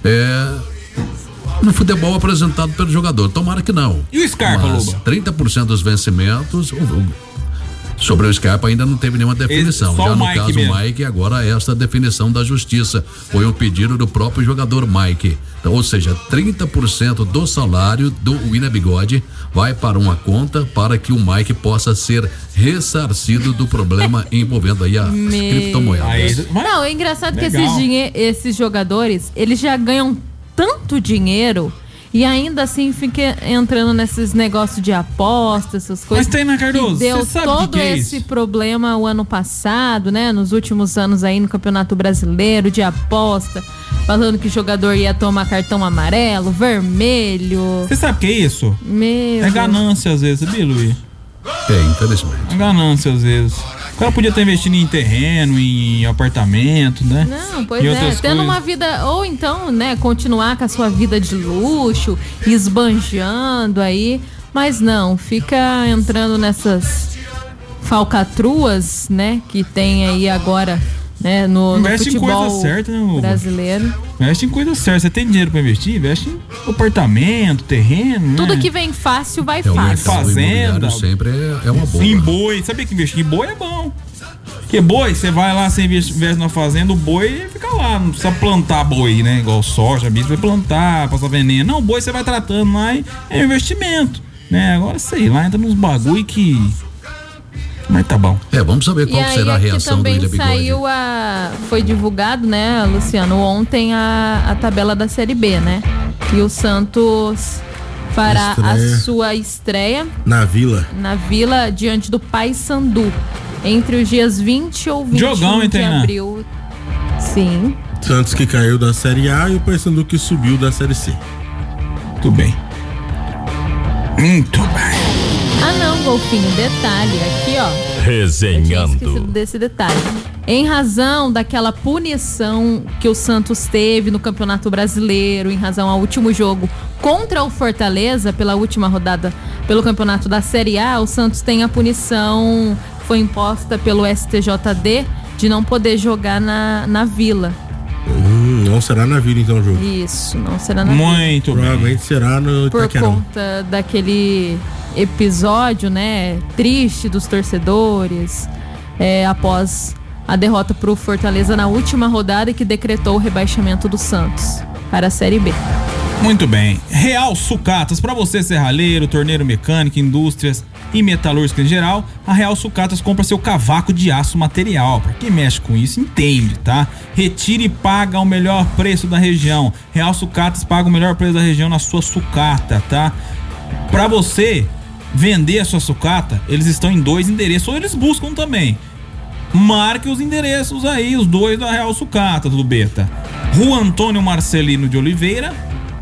é, no futebol apresentado pelo jogador. Tomara que não. E o Scarpa, Mas Luba? trinta por cento dos vencimentos, o- o- sobre o Scarpa ainda não teve nenhuma definição. só Já o no Mike caso mesmo. o Mike, agora esta definição da justiça foi um pedido do próprio jogador Mike. Então, ou seja, trinta por cento do salário do William Bigode vai para uma conta para que o Mike possa ser ressarcido do problema envolvendo aí as Meu. criptomoedas. Aí, mas- Não, é engraçado que Legal. esses, dinhe- esses jogadores, eles já ganham tanto dinheiro, e ainda assim fica entrando nesses negócios de aposta, essas coisas. Mas tem, né, Cardoso? Que deu Você sabe todo que que é esse isso? problema o ano passado, né? Nos últimos anos aí no Campeonato Brasileiro de aposta, falando que o jogador ia tomar cartão amarelo, vermelho. Você sabe o que é isso? Meu É ganância às vezes, sabia, Luiz? É, infelizmente. É ganância às vezes. O cara podia estar investindo em terreno, em apartamento, né? Não, pois E é, outras tendo coisas. uma vida, ou então, né, continuar com a sua vida de luxo, esbanjando aí, mas não, fica entrando nessas falcatruas, né, que tem aí agora, né, no, no Investe em futebol coisa certa, né, Hugo? brasileiro. Investe em coisa certa. Você tem dinheiro pra investir? Investe em apartamento, terreno, Tudo né? que vem fácil vai É, o fácil. mercado Fazenda. imobiliário sempre é, é uma boa. Em boi. Sabia que investir em boi é bom? Porque boi, você vai lá, você investe investe na fazenda, o boi fica lá, não precisa plantar boi, né? Igual soja, bicho, vai plantar, passar veneno. Não, boi você vai tratando lá e é investimento, né? Agora sei lá, entra nos bagulho que... Mas tá bom. É, vamos saber E qual aí será a aqui reação do também Ilha Bigode. saiu a... Foi divulgado, né, Luciano, ontem a, a tabela da Série B, né? E o Santos fará Estreia. a sua estreia Na Vila. na Vila diante do Paysandu entre os dias vinte ou vinte e um Jogão, hein, de Tainá? abril. Sim. Santos que caiu da Série A e o Paysandu que subiu da Série C. Muito bem. Muito bem. Ah não, Golfinho, detalhe, aqui ó. Eu tinha esquecido Resenhando. desse detalhe. Em razão daquela punição que o Santos teve no Campeonato Brasileiro, em razão ao último jogo contra o Fortaleza, pela última rodada pelo Campeonato da Série A, o Santos tem a punição que foi imposta pelo S T J D de não poder jogar na, na Vila. Hum, não será na Vila então o jogo. Isso, não será na Vila. Muito bem. Provavelmente será no Por Itaquerão. conta daquele episódio, né, triste dos torcedores, é, após a derrota pro Fortaleza na última rodada que decretou o rebaixamento do Santos para a Série B. Muito bem. Real Sucatas, para você serralheiro, torneiro mecânico, indústrias e metalúrgica em geral, a Real Sucatas compra seu cavaco de aço material. Para quem mexe com isso, entende, tá? Retire e paga o melhor preço da região. Real Sucatas paga o melhor preço da região na sua sucata, tá? Para você vender a sua sucata, eles estão em dois endereços, ou eles buscam também. Marque os endereços aí, os dois da Real Sucata, do Beta. Rua Antônio Marcelino de Oliveira,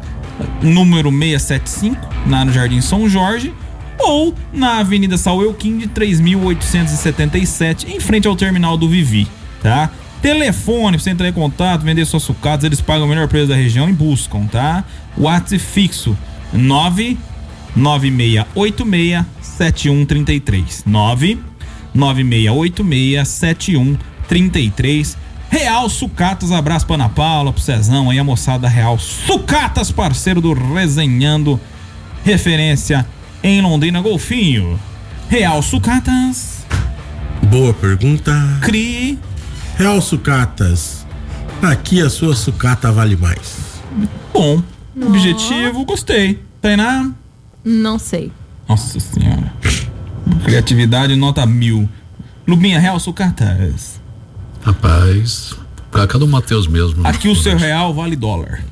número seiscentos e setenta e cinco, na no Jardim São Jorge, ou na Avenida Sauelquim de três mil oitocentos e setenta e sete, em frente ao terminal do Vivi, tá? Telefone pra você entrar em contato, vender suas sucatas, eles pagam o melhor preço da região e buscam, tá? WhatsApp fixo nove nove seis oito seis sete um três três nove nove seis oito seis sete um três três. Real Sucatas, abraço pra Ana Paula, pro Cezão aí, a moçada da Real Sucatas, parceiro do Resenhando, referência em Londrina. Golfinho, Real Sucatas. Boa pergunta. Cri. Real Sucatas, aqui a sua sucata vale mais. Bom, objetivo, gostei. Tainá? Não sei. Nossa senhora. Criatividade nota mil. Lubinha, Real Sucatas. Rapaz, cada um Matheus mesmo. Aqui o seu real vale dólar.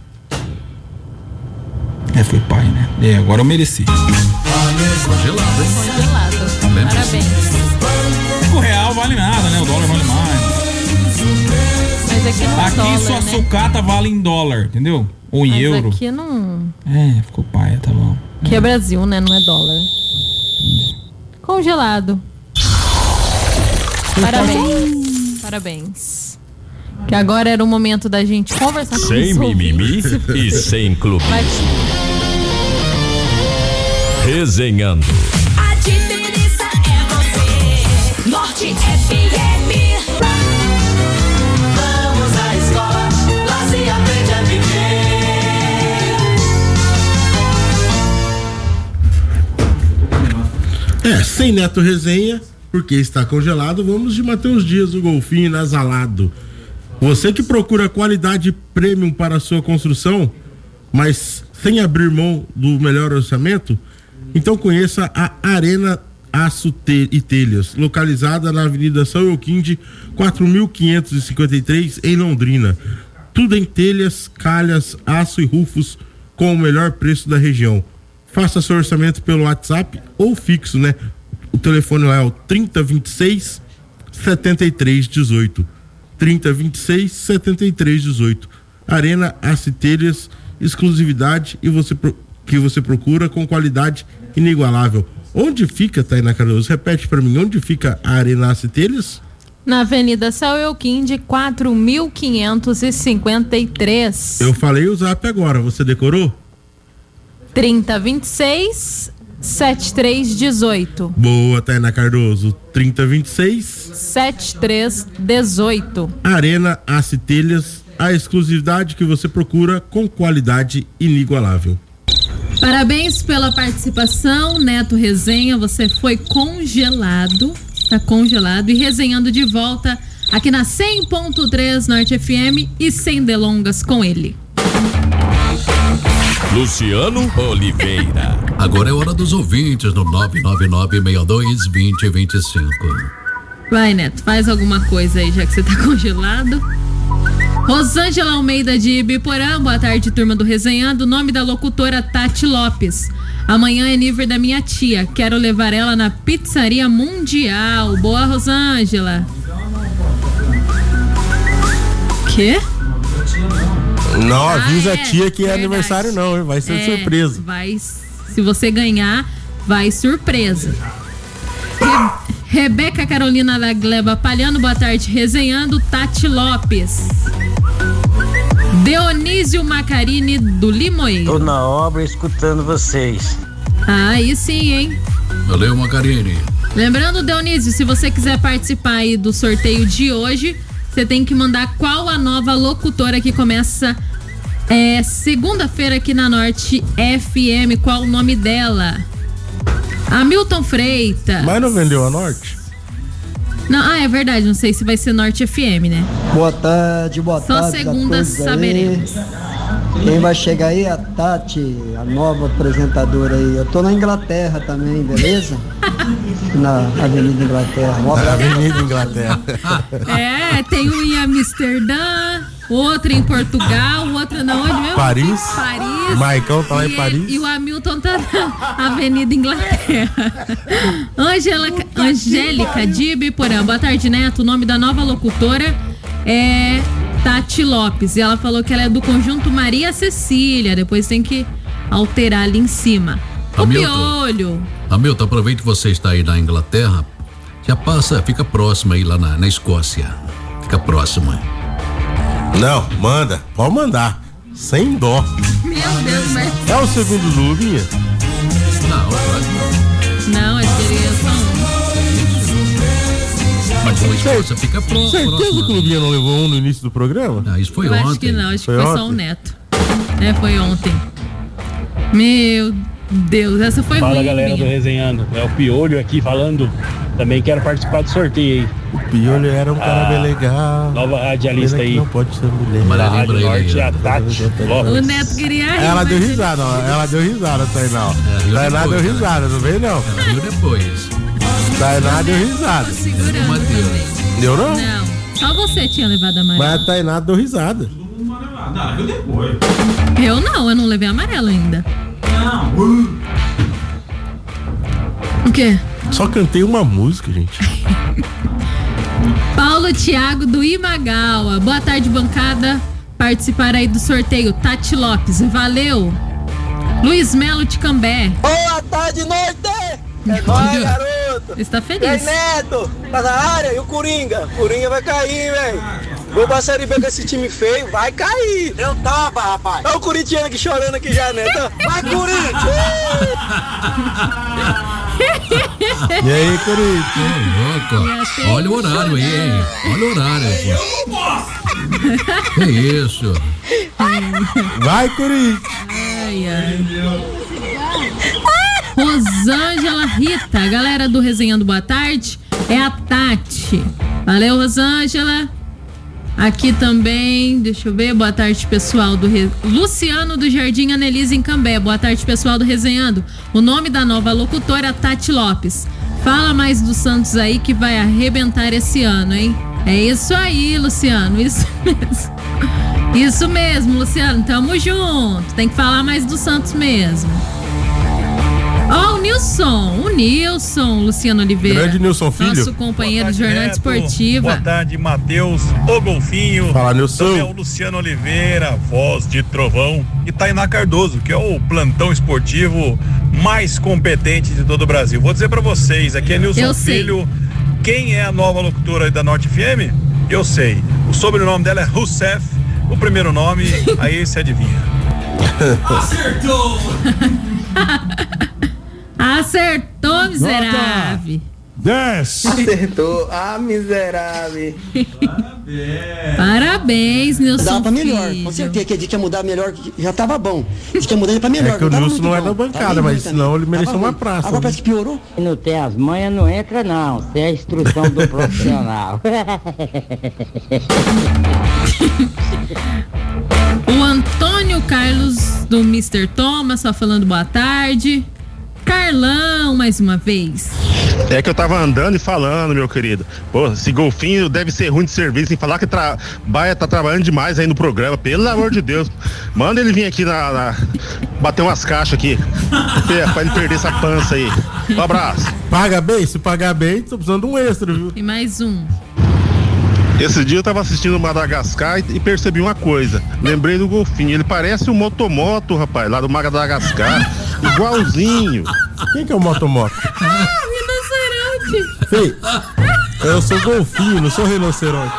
É, foi pai, né? É, agora eu mereci. Congelado, hein? Congelado. Bem Parabéns. O real vale nada, né? O dólar vale mais. Mas aqui não é Aqui dólar, sua né? sucata vale em dólar, entendeu? Ou em Mas euro. aqui não... É, ficou paia, tá bom. Aqui é Brasil, né? Não é dólar. Congelado. Parabéns. Parabéns. Que agora era o momento da gente conversar com Sem os mimimi ouvintes. e sem clube. Mas Resenhando. A diferença é você. Norte F M. Vamos à escola, lá se aprende a viver. É, sem Neto Resenha, porque está congelado, vamos de Matheus Dias, o Golfinho nasalado. Você que procura qualidade premium para a sua construção, mas sem abrir mão do melhor orçamento, então conheça a Arena Aço e Telhas, localizada na Avenida São Euquinde, quatro mil quinhentos e cinquenta e três, em Londrina. Tudo em telhas, calhas, aço e rufos, com o melhor preço da região. Faça seu orçamento pelo WhatsApp ou fixo, né? O telefone lá é o trinta, vinte e seis, setenta e três, dezoito. trinta, vinte e seis, setenta e três, dezoito. Arena Aço e Telhas, exclusividade e você que você procura com qualidade inigualável. Onde fica, Tainá Cardoso? Repete para mim, onde fica a Arena Aço e Telhas? Na Avenida São Euquim de quatro mil quinhentos e cinquenta e três. Eu falei o zap agora, você decorou? trinta, vinte e seis, setenta e três, dezoito. Boa, Tainá Cardoso. trinta, vinte e seis, setenta e três, dezoito. Arena Aço e Telhas, a exclusividade que você procura com qualidade inigualável. Parabéns pela participação, Neto Resenha, você foi congelado, tá congelado e resenhando de volta aqui na cem ponto três Norte F M e sem delongas com ele. Luciano Oliveira. Agora é hora dos ouvintes no nove nove nove, seis dois, dois zero dois cinco. Vai, Neto, faz alguma coisa aí já que você tá congelado. Rosângela Almeida de Ibiporã, boa tarde, turma do Resenhando. O nome da locutora Tati Lopes. Amanhã é nível da minha tia. Quero levar ela na Pizzaria Mundial. Boa, Rosângela. Quê? Não, avisa ah, é, a tia que é verdade. aniversário não, hein? Vai ser é, surpresa. Vai, se você ganhar, vai surpresa. Re, Rebeca Carolina da Gleba Palhano, boa tarde, resenhando. Tati Lopes. Dionísio Macarini do Limoeiro. Tô na obra escutando vocês. Ah, aí sim, hein? Valeu, Macarini. Lembrando, Dionísio, se você quiser participar aí do sorteio de hoje, você tem que mandar qual a nova locutora que começa é, segunda-feira aqui na Norte F M, qual o nome dela? Hamilton Freitas. Mas não vendeu a Norte? Não, ah, é verdade, não sei se vai ser Norte F M, né? Boa tarde, boa Só tarde. Só segunda saberemos. Quem vai chegar aí é a Tati, a nova apresentadora aí. Eu tô na Inglaterra também, beleza? Na Avenida Inglaterra. Um abraço. Avenida Inglaterra. É, tem um em Amsterdã, outro em Portugal, outro na onde mesmo? Paris. Paris. Maicão tá lá em e, Paris. E o Hamilton tá na Avenida Inglaterra. Angela, Angélica de Ibiporã. Boa tarde, Neto. O nome da nova locutora é Tati Lopes. E ela falou que ela é do conjunto Maria Cecília. Depois tem que alterar ali em cima. O Hamilton, piolho. Hamilton, aproveite que você está aí na Inglaterra. Já passa, fica próximo aí lá na, na Escócia. Fica próximo. Não, manda. Pode mandar. Sem dó. Meu Deus, mas... É o segundo do Lubinha? Não, não. Não, acho que ele é só um. Mas a Escócia fica próximo. Certeza que o Lubinha não levou um no início do programa? Ah, isso foi Eu ontem. acho que não, acho Foi que foi ontem? só um Neto. É, foi ontem. Meu Deus, essa foi Fala, ruim, galera minha. do Resenhando, é o Piolho aqui falando. Também quero participar do sorteio aí. O Piolho era um cara Ah, bem legal. Nova radialista Pena que aí. Não pode ser mulher. Mas Da lembra Rádio ele Norte, aí, a Tati O Lopes. Neto queria rir, Ela mas deu ele- risada, ó. Ela deu risada, Tainá. ó. É, riu Tainá depois, deu né? risada, não veio não. Ela viu depois. Tainá deu risada. Tô segurando Mateus. também. Deu não? Não, só você tinha levado amarelo. Mas a Tainá deu risada. Não, eu depois. Eu não, eu não levei amarelo ainda. Não. O quê? Só cantei uma música, gente. Paulo Thiago do Imagawa. Boa tarde, bancada. Participar aí do sorteio. Tati Lopes, valeu. Luiz Melo de Cambé. Boa tarde, noite! É nóis, garoto! Está E aí, feliz. Neto? Tá na área? E o Coringa? Coringa vai cair, velho. Vou pra Série B com esse time feio, vai cair. Eu topa, rapaz. Olha o corintiano aqui chorando aqui já, Neto. Vai, Corinthians! E aí, Corinthians? Ô, louco. Olha o horário aí, hein? Olha o horário. Pô. Que isso? Vai, Corinthians! Ai, ai. Rosângela Rita, galera do Resenhando, boa tarde. É a Tati. Valeu, Rosângela. Aqui também, deixa eu ver, boa tarde, pessoal do Re... Luciano do Jardim Anelise em Cambé. Boa tarde, pessoal do Resenhando. O nome da nova locutora, Tati Lopes. Fala mais do Santos aí que vai arrebentar esse ano, hein? É isso aí, Luciano, isso mesmo. Isso mesmo, Luciano, tamo junto. Tem que falar mais do Santos mesmo. Ó, oh, o Nilson, o Nilson, Luciano Oliveira. Grande Nilson Filho. Nosso companheiro de Jornada Neto. Esportiva. Boa tarde, Matheus, o Golfinho. Fala, Nilson. Também é o Luciano Oliveira, voz de trovão. E Tainá Cardoso, que é o plantão esportivo mais competente de todo o Brasil. Vou dizer pra vocês, aqui é Nilson Eu sei. Filho. Quem é a nova locutora aí da Norte F M? Eu sei. O sobrenome dela é Rousseff. O primeiro nome, aí você adivinha. Acertou! Acertou, miserável. dez. Acertou. Ah, miserável. Parabéns, Nilson. Dava pra melhor. Filho. Com certeza que a gente ia mudar melhor, já tava bom. A gente ia mudar pra melhor. É que o tava Nilson muito não é bom. da bancada, Tava mas ruim senão também. ele mereceu Tava uma ruim. praça. Agora parece que piorou. Se não tem as manhas, não entra não. Isso é a instrução do profissional. O Antônio Carlos do mister Thomas, só falando boa tarde. Carlão, mais uma vez. É que eu tava andando e falando, meu querido. Pô, esse golfinho deve ser ruim de serviço. Sem falar que tra... Baia tá trabalhando demais aí no programa. Pelo amor de Deus. Manda ele vir aqui na. na... bater umas caixas aqui. Pra ele perder essa pança aí. Um abraço. Paga bem? Se pagar bem, tô precisando de um extra, viu? E mais um. Esse dia eu tava assistindo Madagascar e, e percebi uma coisa. Lembrei do golfinho. Ele parece um motomoto, rapaz, lá do Madagascar. Igualzinho. Quem que é o motomoto? Ah, rinoceronte. Fei, eu sou golfinho, não sou rinoceronte.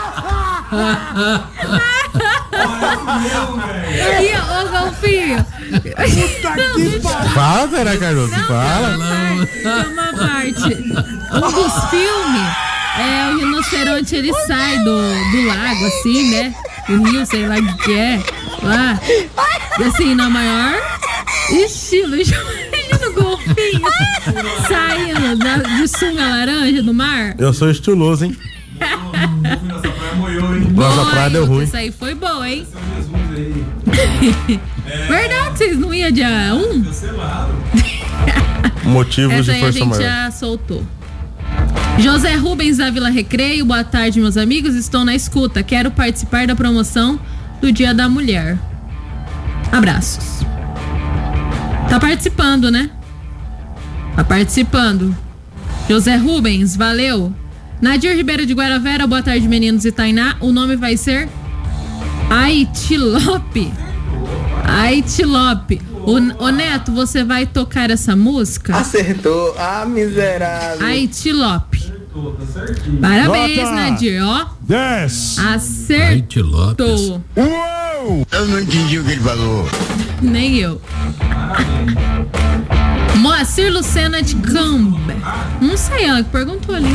E ô, golfinho. Fala, Vera Cardoso, fala. Tem uma parte. Um dos filmes, é, o rinoceronte, ele sai do, do lago, assim, né? O rio, sei lá o que é. Lá. E assim, na maior estilo. Imagina o golfinho saindo da, de sunga laranja do mar. Eu sou estiloso, hein? Nossa praia deu ruim. Isso aí foi bom, hein? Verdade, vocês não iam dia um? Motivos Essa de aí a força gente maior. já soltou. José Rubens da Vila Recreio, boa tarde, meus amigos. Estou na escuta. Quero participar da promoção do Dia da Mulher. Abraços. Tá participando, né? Tá participando. José Rubens, valeu. Nadir Ribeiro de Guaravera, boa tarde, meninos e Tainá. O nome vai ser Aitilope. Aitilope. O, o Neto, você vai tocar essa música? Acertou. Ah, miserável. Aitilope. Parabéns, Nota Nadir, ó. dez. Acertou. Uou! Eu não entendi o que ele falou. Nem eu. Moacir Lucena de Camba. Não sei, ela que perguntou ali.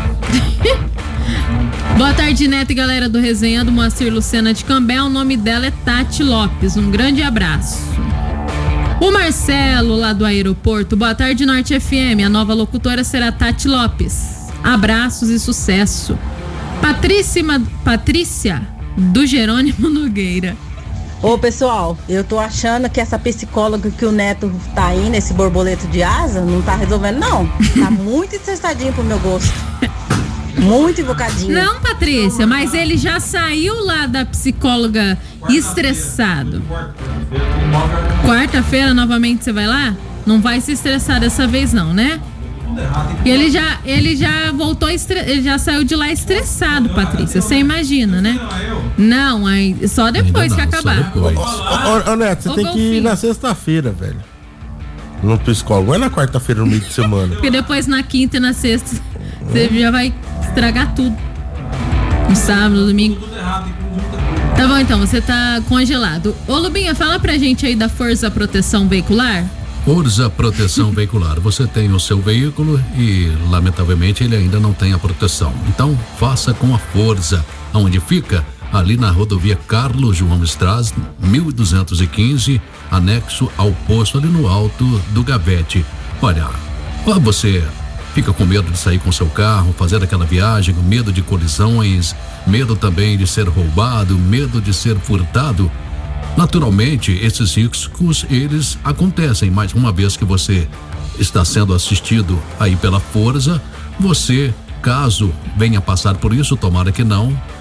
Boa tarde, Neto e galera do Resenha do Moacir Lucena de Cambé. O nome dela é Tati Lopes. Um grande abraço. O Marcelo, lá do aeroporto. Boa tarde, Norte F M. A nova locutora será Tati Lopes. Abraços e sucesso. Patrícia, Patrícia do Jerônimo Nogueira. Ô pessoal, eu tô achando que essa psicóloga que o Neto tá indo, esse borboleto de asa, não tá resolvendo não. Tá muito estressadinho pro meu gosto. Muito invocadinho. Não, Patrícia, mas ele já saiu lá da psicóloga estressado. Quarta-feira novamente você vai lá? Não vai se estressar dessa vez não, né? Ele já, ele já voltou, estre... ele já saiu de lá estressado, Patrícia. Você imagina, né? Não, aí só depois não, que acabar. Ô, ô, ô, Neto, você Ô, tem que ir na sexta-feira, velho. No psicólogo. Não é na quarta-feira, no meio de semana. Porque depois na quinta e na sexta você já vai estragar tudo. No sábado, no domingo. Tá bom, então, você tá congelado. Ô, Lubinha, fala pra gente aí da Forza Proteção Veicular. Forza Proteção Veicular. Você tem o seu veículo e, lamentavelmente, ele ainda não tem a proteção. Então, faça com a Forza. Onde fica? Ali na rodovia Carlos João Stras, mil duzentos e quinze, anexo ao posto ali no alto do Gavete. Olha, ou você fica com medo de sair com seu carro, fazer aquela viagem, medo de colisões, medo também de ser roubado, medo de ser furtado. Naturalmente, esses riscos, eles acontecem, mas uma vez que você está sendo assistido aí pela Forza, você, caso venha passar por isso, tomara que não,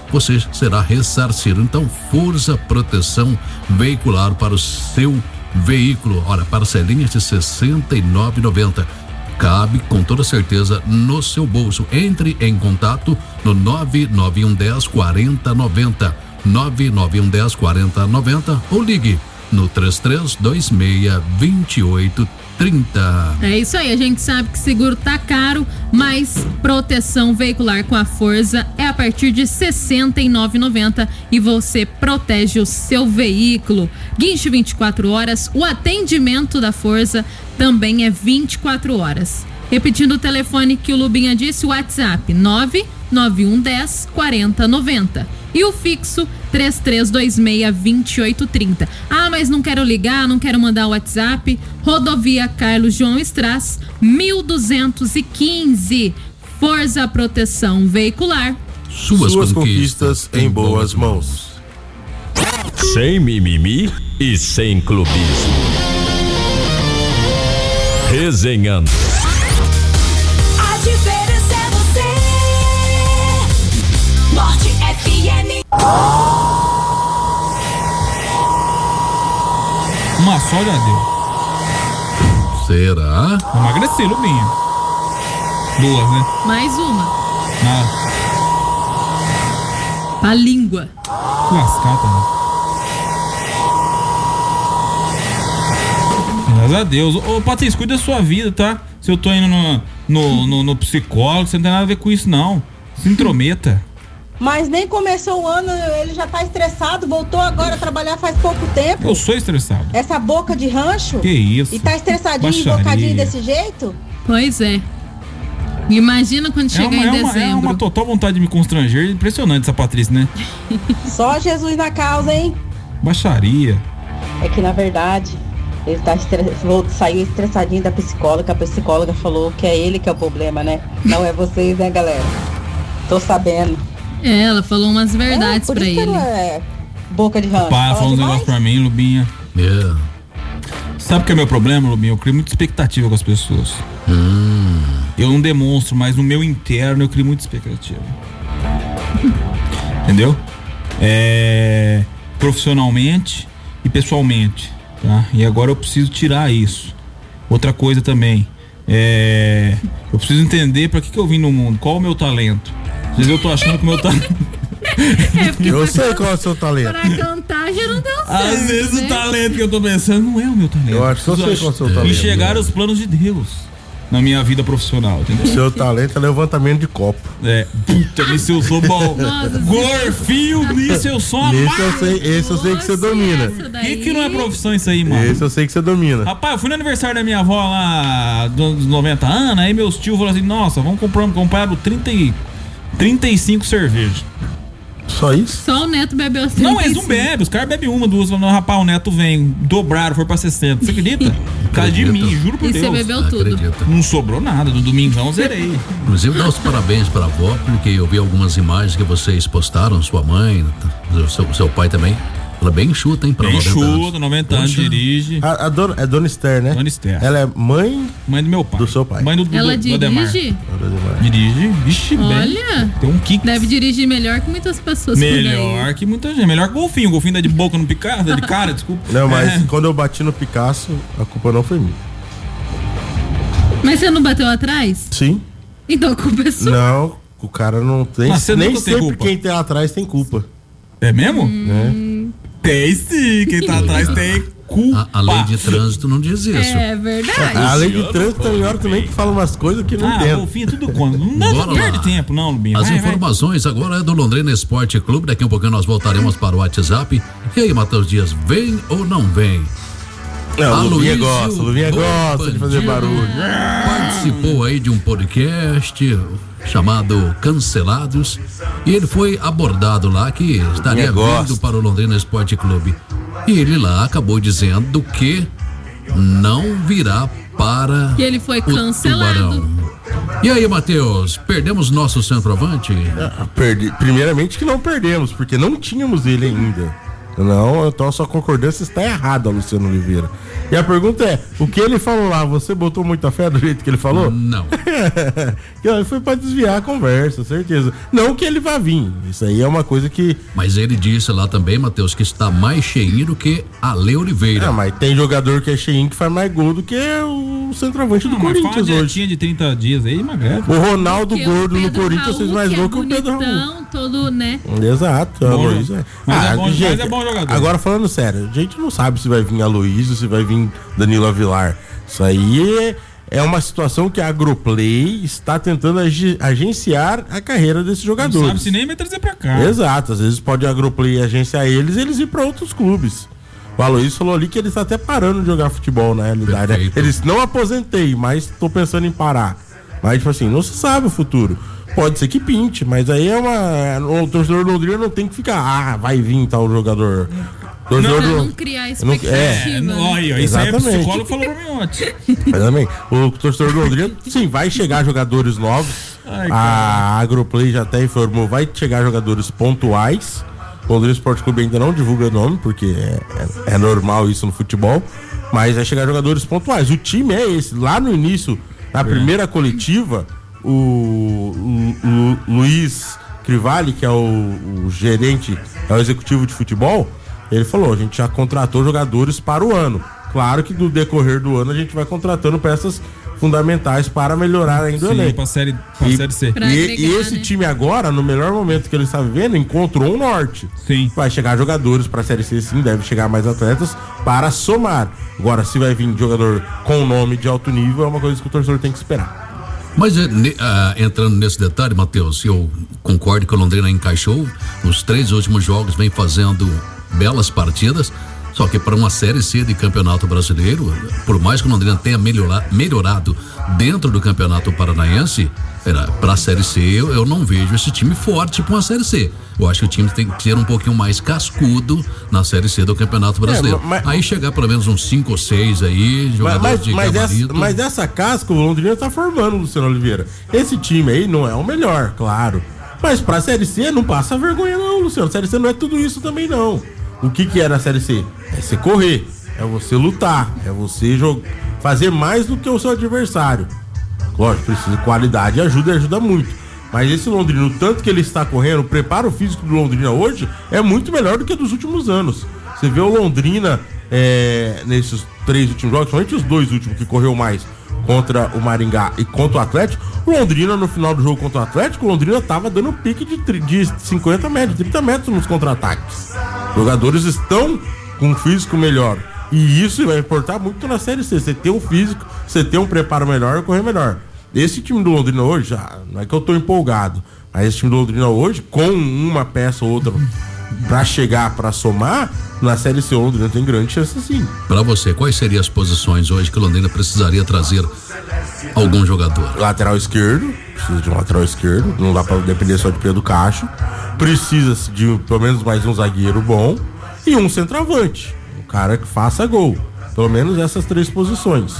você será ressarcido. Então, Forza Proteção Veicular para o seu veículo. Olha, parcelinhas de sessenta e nove reais e noventa centavos. Cabe com toda certeza no seu bolso. Entre em contato no nove nove um um zero quatro zero nove zero, nove nove um um zero quatro zero nove zero ou ligue no três três dois seis, dois oito três zero. É isso aí, a gente sabe que seguro tá caro, mas proteção veicular com a Forza é a partir de sessenta e nove reais e noventa centavos e você protege o seu veículo. Guincho vinte e quatro horas, o atendimento da Forza também é vinte e quatro horas. Repetindo o telefone que o Lubinha disse, o WhatsApp nove nove um um zero quatro zero nove zero e o fixo três três dois seis, dois oito três zero. Ah, mas não quero ligar, não quero mandar o WhatsApp. Rodovia Carlos João Strass, mil duzentos e quinze. Forza Proteção Veicular. Suas, Suas conquistas, conquistas em boas mãos. Sem mimimi e sem clubismo. Resenhando. A diferença é você. Norte F M. Uma só já deu. Será? Emagreci, Lubinha. Duas, né? Mais uma. Ah, A língua. lascar também. Graças a Deus. Ô, Patrícia, cuida da sua vida, tá? Se eu tô indo no, no, no, no psicólogo, você não tem nada a ver com isso, não. Se intrometa. Mas nem começou o ano, ele já tá estressado, voltou agora a trabalhar faz pouco tempo. Eu sou estressado. Essa boca de rancho. Que isso? E tá estressadinho, Baixaria. invocadinho desse jeito? Pois é. Imagina quando É chegar uma, em é, uma, dezembro. é uma total vontade de me constranger. Impressionante essa Patrícia, né? Só Jesus na causa, hein? Baixaria. É que na verdade, ele tá estre... saiu estressadinho da psicóloga, a psicóloga falou que é ele que é o problema, né? Não é vocês, né, galera? Tô sabendo. É, ela falou umas verdades é, por pra isso que ele. não é boca de rancho. Para, Fala fala uns demais. negócios pra mim, Lubinha. Yeah. Sabe o que é meu problema, Lubinha? Eu crio muita expectativa com as pessoas. Hum. Eu não demonstro, mas no meu interno eu crio muita expectativa. Entendeu? É, profissionalmente e pessoalmente, tá? E agora eu preciso tirar isso. Outra coisa também, é, eu preciso entender pra que que eu vim no mundo, qual o meu talento. Às vezes eu tô achando que o meu talento... Eu sei qual é o seu talento. Pra cantar já não deu certo. Às vezes né? o talento que eu tô pensando não é o meu talento. Eu acho que eu sei qual é o seu talento. Enxergar os planos de Deus na minha vida profissional, entendeu? Seu talento é levantamento de copo. É, puta, nisso eu sou bom. Nossa, Gorfinho, nisso eu sou Esse amado. eu sei, esse eu sei que você domina. Essa O daí. que que não é profissão isso aí, mano? Esse eu sei que você domina. Rapaz, eu fui no aniversário da minha avó lá dos noventa anos, aí meus tios falaram assim, nossa, vamos comprar, compraram trinta e, trinta e cinco cervejas. Só isso? Só o Neto bebeu as Não, eles não trinta e cinco. bebem, os caras bebem uma, duas, falam, rapaz, o Neto vem, dobraram, foi pra sessenta. Você acredita? Por causa de Acredito. mim, juro por E Deus. você bebeu tudo. Acredita. Não sobrou nada, no domingão zerei. Inclusive, dá os parabéns para a avó, porque eu vi algumas imagens que vocês postaram, sua mãe, seu, seu pai também. Ela é bem enxuta, hein? Pra Bem noventa anos. chuta, noventa anos, Poxa. dirige. A, a dona, é Dona Esther, né? Dona Esther. Ela é mãe Mãe do meu pai. do seu pai. Mãe do, do, Ela do Ademar. dirige? Dirige, vixe, bem. Olha. Tem um kick. Deve dirigir melhor que muitas pessoas por aí. Melhor que muita gente. Melhor que o golfinho. O golfinho dá de boca no Picasso, dá de cara, desculpa. Não, mas É. quando eu bati no Picasso, a culpa não foi minha. Mas você não bateu atrás? Sim. Então a culpa é sua. Não, o cara não tem. Mas você Nem nunca tem sempre culpa. quem tem atrás tem culpa. É mesmo? Né? Tem sim. Quem tá atrás tem culpa. A, a lei de trânsito não diz isso. É verdade. A lei de trânsito é melhor também que fala umas coisas que não Ah, entendo. golfinho, tudo quando? Não dá, Bora não perde lá. tempo, não, Lubinho. As Vai, vai. informações agora é do Londrina Esporte Clube. Daqui a um pouquinho nós voltaremos para o WhatsApp. E aí, Matheus Dias, vem ou não vem? Não, o Luvinha Aloysio gosta, o Luvinha gosta de fazer Bandido barulho. Participou aí de um podcast chamado Cancelados e ele foi abordado lá que estaria Luvinha vindo gosta. para o Londrina Esporte Clube. E ele lá acabou dizendo que não virá para Que ele foi o cancelado. Tubarão. E aí, Matheus, perdemos nosso centroavante? Ah, perdi- Primeiramente que não perdemos, porque não tínhamos ele ainda. Não, então a sua concordância está errada, Luciano Oliveira. E a pergunta é, o que ele falou lá, você botou muita fé do jeito que ele falou? Não. Foi pra desviar a conversa, certeza. Não que ele vá vir, isso aí é uma coisa que... Mas ele disse lá também, Matheus, que está mais cheinho do que Ale Oliveira. Ah, mas tem jogador que é cheinho que faz mais gol do que o centroavante do Não, Corinthians mas hoje. de trinta dias aí, emagrece. O Ronaldo Porque gordo o no Pedro Corinthians Raul, fez mais que gol é que o Pedro Raul. bonitão, todo, né? Exato, a Luísa. Mas é bom- mas é bom jogador. Agora falando sério, a gente não sabe se vai vir a Luísa, se vai vir Danilo Avilar. Isso aí é, é uma situação que a Agroplay está tentando agi- agenciar a carreira desses jogadores. Não sabe se nem vai trazer pra cá. Exato, às vezes pode a Agroplay agenciar eles e eles ir pra outros clubes. O Aloysio falou ali que ele tá até parando de jogar futebol, na realidade. Né? Ele disse, não aposentei, mas tô pensando em parar. Mas, tipo assim, não se sabe o futuro. Pode ser que pinte, mas aí é uma... O torcedor londrino não tem que ficar, ah, vai vir tal jogador. Torcedor Não, do- não criar não- expectativa. é, né? Olha, isso aí é Exatamente. psicólogo falou pra mim ontem. Exatamente. O torcedor do Londrina, sim, vai chegar jogadores novos. Ai, a Agroplay já até informou, vai chegar jogadores pontuais. O Londrina Esporte Clube ainda não divulga nome, porque é, é- é normal isso no futebol. Mas vai chegar jogadores pontuais. O time é esse. Lá no início, na primeira coletiva, o, Lu- Lu- Luiz Crivali, que é o, o gerente, é o executivo de futebol, ele falou, a gente já contratou jogadores para o ano. Claro que no decorrer do ano a gente vai contratando peças fundamentais para melhorar ainda o Sim, elenco. pra série, pra E, série C. Pra e- agregar, e esse né? time agora, no melhor momento que ele está vivendo, encontrou um norte. Sim. Vai chegar jogadores para a Série C, sim, deve chegar mais atletas para somar. Agora, se vai vir jogador com nome de alto nível, é uma coisa que o torcedor tem que esperar. Mas é, ne- ah, entrando nesse detalhe, Matheus, eu concordo que o Londrina encaixou. Os três últimos jogos vem fazendo belas partidas. Só que para uma Série C de Campeonato Brasileiro, por mais que o Londrina tenha melhorar, melhorado dentro do Campeonato Paranaense, para a Série C eu, eu não vejo esse time forte para uma Série C. Eu acho que o time tem que ser um pouquinho mais cascudo na Série C do Campeonato Brasileiro. É, mas- aí chegar pelo menos uns cinco ou seis aí, Mas, jogadores mas, de mas, essa, gabarito. mas essa casca o Londrina tá formando, Luciano Oliveira. Esse time aí não é o melhor, claro. Mas pra Série C não passa vergonha não, Luciano. Série C não é tudo isso também não. O que que é na Série C? É você correr, é você lutar, é você jogar, fazer mais do que o seu adversário. Lógico, precisa de qualidade, ajuda e ajuda muito. Mas esse Londrina, o tanto que ele está correndo, o preparo físico do Londrina hoje é muito melhor do que dos últimos anos. Você vê o Londrina é, nesses três últimos jogos, somente os dois últimos que correu mais, contra o Maringá e contra o Atlético. O Londrina, no final do jogo contra o Atlético, o Londrina tava dando pique de, tri- de cinquenta metros, trinta metros nos contra-ataques. Jogadores estão com um físico melhor. E isso vai importar muito na Série C. Você ter um físico, você ter um preparo melhor e correr melhor. Esse time do Londrina hoje, já, não é que eu tô empolgado, mas esse time do Londrina hoje, com uma peça ou outra pra chegar, pra somar, na Série C o Londrina tem grande chance sim. Para você, quais seriam as posições hoje que o Londrina precisaria trazer algum jogador? Lateral esquerdo, precisa de um lateral esquerdo, não dá pra depender só de Pedro Cacho. Precisa de pelo menos mais um zagueiro bom e um centroavante, um cara que faça gol. Pelo menos essas três posições.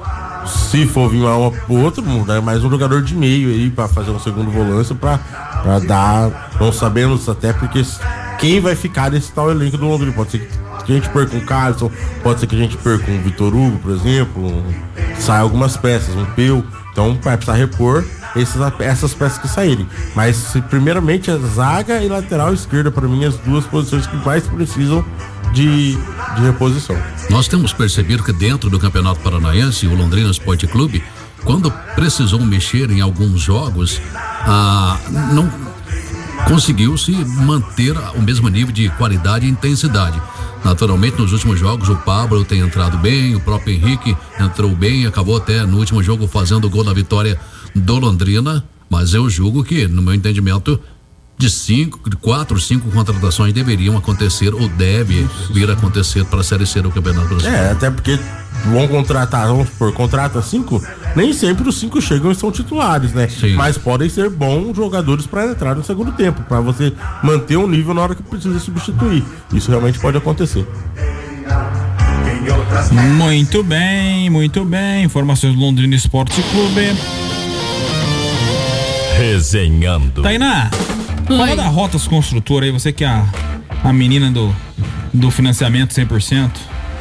Se for vir uma ou outra, mudar mais um jogador de meio aí pra fazer um segundo volante pra, pra dar. Não sabemos até porque quem vai ficar nesse tal elenco do Londrina. Pode ser que a gente perca um Carlson, pode ser que a gente perca um Vitor Hugo, por exemplo. Um, sai algumas peças, um Peu. Então vai precisar repor esses, essas peças que saírem. Mas se, primeiramente a zaga e lateral esquerda, para mim, as duas posições que mais precisam de, de reposição. Nós temos percebido que dentro do Campeonato Paranaense, o Londrina Esporte Clube, quando precisou mexer em alguns jogos, ah, não conseguiu se manter o mesmo nível de qualidade e intensidade. Naturalmente, nos últimos jogos, o Pablo tem entrado bem, o próprio Henrique entrou bem, acabou até no último jogo fazendo o gol da vitória do Londrina, mas eu julgo que, no meu entendimento, de cinco, de quatro, cinco contratações deveriam acontecer ou deve vir a acontecer para a Série C do Campeonato Brasileiro. É, até porque vão contratar, vamos supor, contrata cinco, nem sempre os cinco chegam e são titulares, né? Sim. Mas podem ser bons jogadores para entrar no segundo tempo, para você manter um nível na hora que precisa substituir. Isso realmente pode acontecer. Muito bem, muito bem. Informações do Londrina Esporte Clube. Resenhando. Tainá, fala Oi. da Rotas Construtora aí, você que é a, a menina do, do financiamento cem por cento?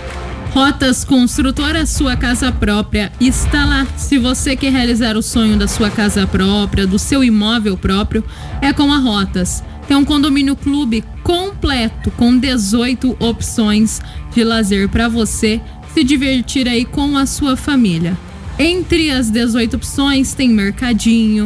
Rotas Construtora, sua casa própria está lá. Se você quer realizar o sonho da sua casa própria, do seu imóvel próprio, é com a Rotas. Tem um condomínio clube completo com dezoito opções de lazer para você se divertir aí com a sua família. Entre as dezoito opções tem mercadinho,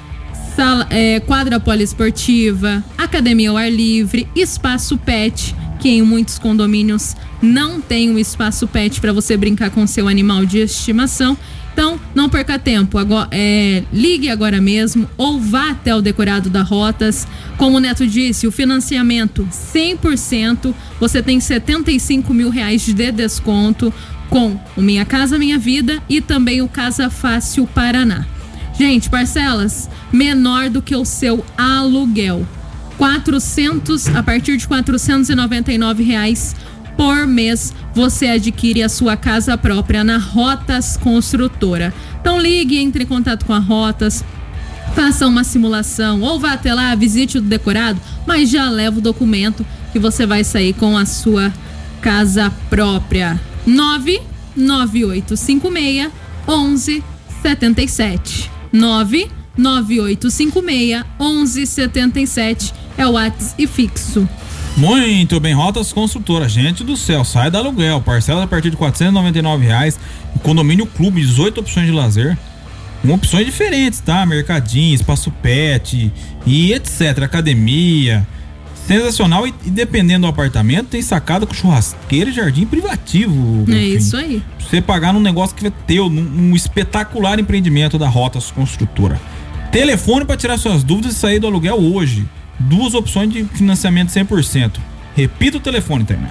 sala, é, quadra poliesportiva, academia ao ar livre, espaço pet, que em muitos condomínios não tem um espaço pet para você brincar com seu animal de estimação. Então, não perca tempo, agora, é, ligue agora mesmo ou vá até o decorado da Rotas. Como o Neto disse, o financiamento cem por cento, você tem setenta e cinco mil reais de desconto com o Minha Casa Minha Vida e também o Casa Fácil Paraná. Gente, parcelas menor do que o seu aluguel. quatrocentos, a partir de quatrocentos e noventa e nove reais por mês você adquire a sua casa própria na Rotas Construtora. Então ligue, entre em contato com a Rotas, faça uma simulação ou vá até lá, visite o decorado, mas já leva o documento que você vai sair com a sua casa própria. nove nove oito cinco seis um um sete sete nove nove oito cinco seis um um sete sete é o WhatsApp fixo. Muito bem, Rotas Construtora, gente do céu, sai do aluguel, parcela a partir de quatrocentos e noventa e nove reais, condomínio clube, dezoito opções de lazer, com opções diferentes, tá? Mercadinho, espaço pet e etc, academia, sensacional. E, e dependendo do apartamento, tem sacada com churrasqueira e jardim privativo. É isso aí. Você pagar num negócio que vai ter um, um espetacular empreendimento da Rotas Construtora. Telefone para tirar suas dúvidas e sair do aluguel hoje. Duas opções de financiamento cem por cento. Repita o telefone, Tainá.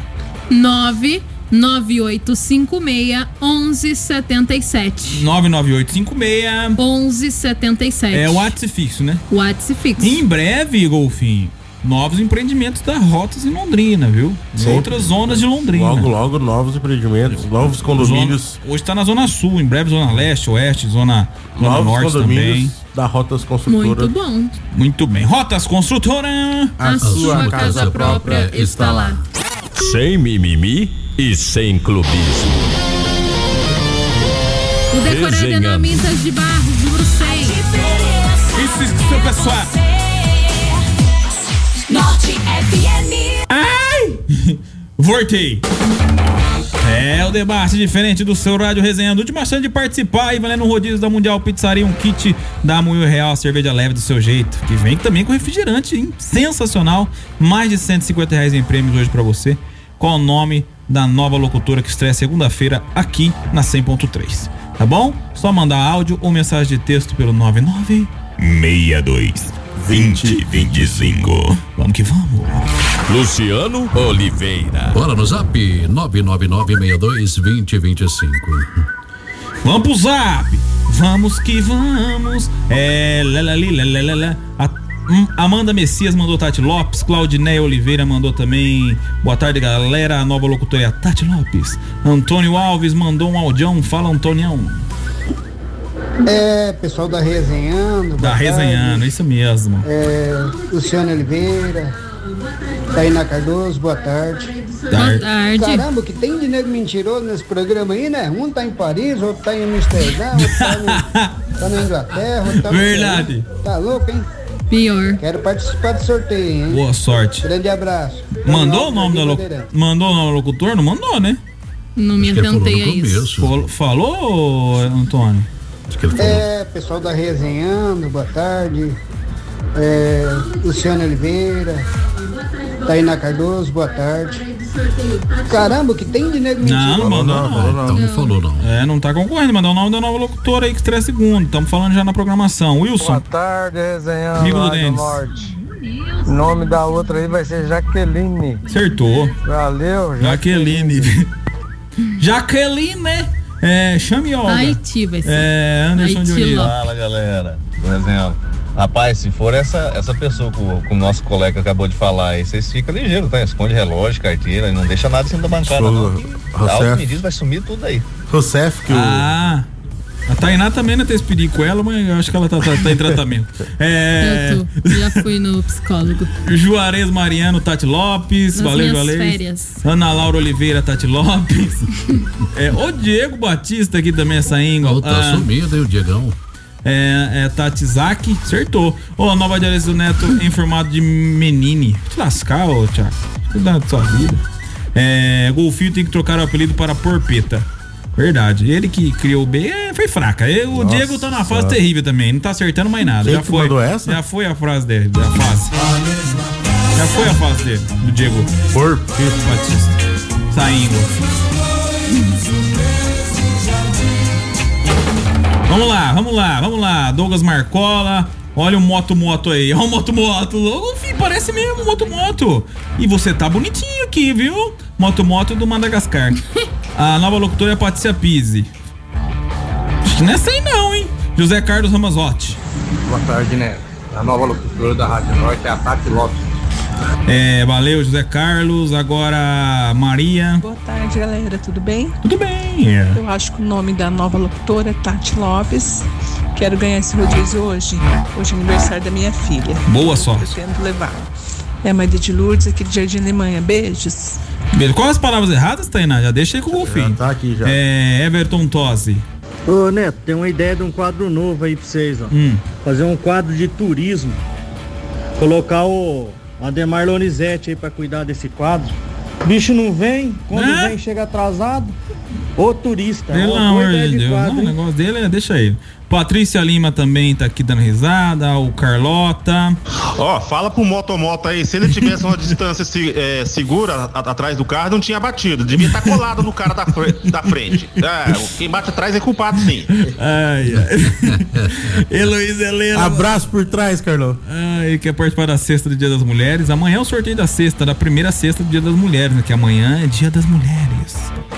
nove nove oito cinco seis um um sete sete nove nove oito cinco seis um um sete sete É o WhatsApp fixo, né? WhatsApp fixo. Em breve, Golfinho, novos empreendimentos da Rotas em Londrina, viu? Em outras zonas de Londrina. Logo, logo, novos empreendimentos, novos condomínios. Zona, hoje tá na Zona Sul, em breve Zona Leste, Oeste, Zona, zona novos Norte também. Da Rotas Construtora. Muito bom. Muito bem. Rotas Construtora. A, a sua, sua casa, casa própria, própria está lá. Sem mimimi e sem clubismo. O decorado é na Mintas de Barros, número seis. Isso, isso, seu pessoal. Norte F M. Ai! Voltei. É o debate diferente do seu rádio resenhando. Última chance de participar e valendo um rodízio da Mundial Pizzaria, um kit da Moinho Real, cerveja leve do seu jeito. Que vem também com refrigerante, hein? Sensacional. Mais de cento e cinquenta reais em prêmios hoje pra você. Qual o nome da nova locutora que estreia segunda-feira aqui na cem ponto três? Tá bom? Só mandar áudio ou mensagem de texto pelo nove nove seis dois vinte vinte e cinco. Vamos que vamos. Luciano Oliveira. Bora no zap nove nove nove seis dois vinte vinte e cinco. Vamos pro zap. Vamos que vamos. É. Lalali, lalala. A, hum, Amanda Messias mandou Tati Lopes. Claudineia Oliveira mandou também. Boa tarde, galera. A nova locutora é a Tati Lopes. Antônio Alves mandou um audião. Fala, Antonião. É, pessoal da Resenhando. Da Resenhando, isso mesmo. É, Luciano Oliveira, Tainá Cardoso, boa tarde. Boa tarde. Caramba, o que tem de nego mentiroso nesse programa aí, né? Um tá em Paris, outro tá em Amsterdã, outro tá, no, tá na Inglaterra, outro tá no Verdade. Peru. Tá louco, hein? Pior. Quero participar do sorteio, hein? Boa sorte. Grande abraço. Mandou o nome da locutora? Mandou o nome do locutor? Não mandou, né? Não me atentei a isso. Falou, falou, Antônio? É, pessoal da Resenhando, boa tarde. É, Luciano Oliveira, Tainá Cardoso, boa tarde. Caramba, o que tem de nego mentiroso? Não, não mandou, não. Não, não, não falou, não. É, não tá concorrendo, mas dá o nome da nova locutora aí que estreia segundo. Estamos falando já na programação. Wilson. Boa tarde, Resenhando. Amigo do Denis. Norte. O nome da outra aí vai ser Jaqueline. Acertou. Valeu, Jaqueline. Jaqueline, né? É, chame Olga. Haiti vai ser. É, Anderson Dionísio. Fala, galera. Por exemplo, rapaz, se for essa, essa pessoa que o, que o nosso colega acabou de falar aí, vocês ficam ligeiros, tá? Esconde relógio, carteira e não deixa nada em cima da bancada, não. Dá os medidas, vai sumir tudo aí. Rousseff, que ah. o A Tainá também não tem esse perigo com ela, mas eu acho que ela tá, tá, tá em tratamento. É... Eu tô, já fui no psicólogo. Juarez Mariano, Tati Lopes. Nas valeu, minhas Juarez. férias. Ana Laura Oliveira, Tati Lopes. é, o Diego Batista aqui também, essa íngua. Oh, tá ah, sumido aí o Diegão. É, é Tati Zaki, acertou. Ô, oh, Nova Diareza do Neto em formato de menine. Te lascar, ô, Thiago. Cuidado da sua vida. É, Golfinho tem que trocar o apelido para Porpeta. Verdade. Ele que criou o B é, foi fraca. E, o Nossa, Diego tá na fase nossa. terrível também. Não tá acertando mais nada. Quem já que foi. mandou essa? Já foi a frase dele. A fase. Já foi a fase dele, do Diego. Porpeta Batista. Saindo. Vamos lá, vamos lá, vamos lá. Douglas Marcola. Olha o moto-moto aí. Olha o moto-moto. Ô, filho, parece mesmo moto-moto. E você tá bonitinho aqui, viu? Moto-moto do Madagascar. A nova locutora é a Patrícia Pizzi. Acho que não é essa aí não, hein? José Carlos Ramazotti. Boa tarde, né? A nova locutora da Rádio Norte é a Tati Lopes. É, valeu, José Carlos. Agora, Maria. Boa tarde, galera. Tudo bem? Tudo bem. Yeah. Eu acho que o nome da nova locutora é Tati Lopes. Quero ganhar esse rodízio hoje. Hoje é aniversário da minha filha. Boa sorte. Eu pretendo levar. É a Maria de Lourdes, aqui de Jardim Alemanha. Beijos. Beijo. Quais as palavras erradas, Tainá? Já deixei com o Golfinho. Tá aqui já. É, Everton Tosi. Ô, Neto, tem uma ideia de um quadro novo aí pra vocês, ó. Hum. Fazer um quadro de turismo. Colocar o Ademar Lonizete aí pra cuidar desse quadro. O bicho não vem, quando é? vem chega atrasado. Ô turista. Pelo amor de Deus. Quadro, não, o negócio dele é, deixa aí. Patrícia Lima também tá aqui dando risada, o Carlota. Ó, oh, fala pro motomoto aí, se ele tivesse uma distância se, é, segura a, a, atrás do carro, não tinha batido. Devia estar tá colado no cara da, da frente. É, quem bate atrás é culpado, sim. Ai, ai. Heloísa Helena. Abraço por trás, Carlão. Ai, quer participar da sexta do Dia das Mulheres. Amanhã é o sorteio da sexta, da primeira sexta do Dia das Mulheres, né? Que amanhã é Dia das Mulheres.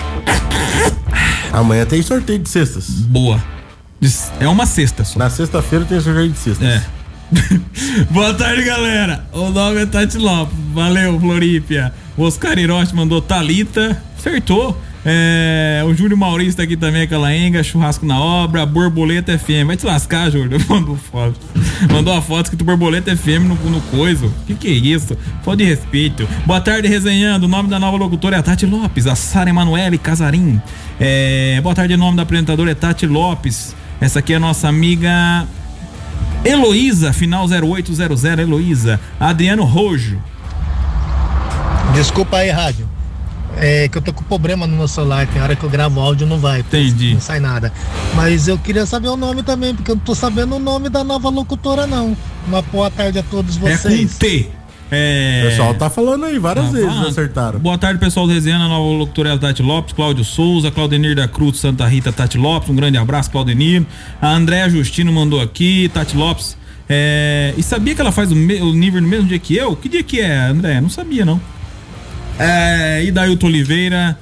Amanhã tem sorteio de cestas. Boa. É uma sexta só. Na sexta-feira tem sorteio de cestas. É. Boa tarde, galera. O nome é Tati Lopes. Valeu, Florípia. O Oscar Hiroshi mandou Thalita. Acertou. É, o Júlio Maurício tá aqui também, aquela enga, churrasco na obra, Borboleta F M. Vai te lascar, Júlio. Mandou foto. Mandou a foto escrito Borboleta F M no, no coiso. Que que é isso? Falta de respeito. Boa tarde, resenhando. O nome da nova locutora é a Tati Lopes, a Sara Emanuele Casarim. É, boa tarde, o nome da apresentadora é Tati Lopes. Essa aqui é a nossa amiga Heloísa, final zero oito zero zero, Heloísa. Adriano Rojo. Desculpa aí, rádio. É que eu tô com problema no meu celular, tem hora que eu gravo áudio não vai. Entendi. Não sai nada. Mas eu queria saber o nome também, porque eu não tô sabendo o nome da nova locutora, não. Uma boa tarde a todos vocês. É com T. É... O pessoal tá falando aí, várias ah, vezes ah, acertaram. Boa tarde, pessoal do Resenha, a nova locutora é a Tati Lopes, Cláudio Souza, Claudenir da Cruz, Santa Rita, Tati Lopes, um grande abraço, Claudenir. A Andréa Justino mandou aqui, Tati Lopes. É... E sabia que ela faz o, me... o nível no mesmo dia que eu? Que dia que é, Andréa? Não sabia, não. É... Idailton Oliveira.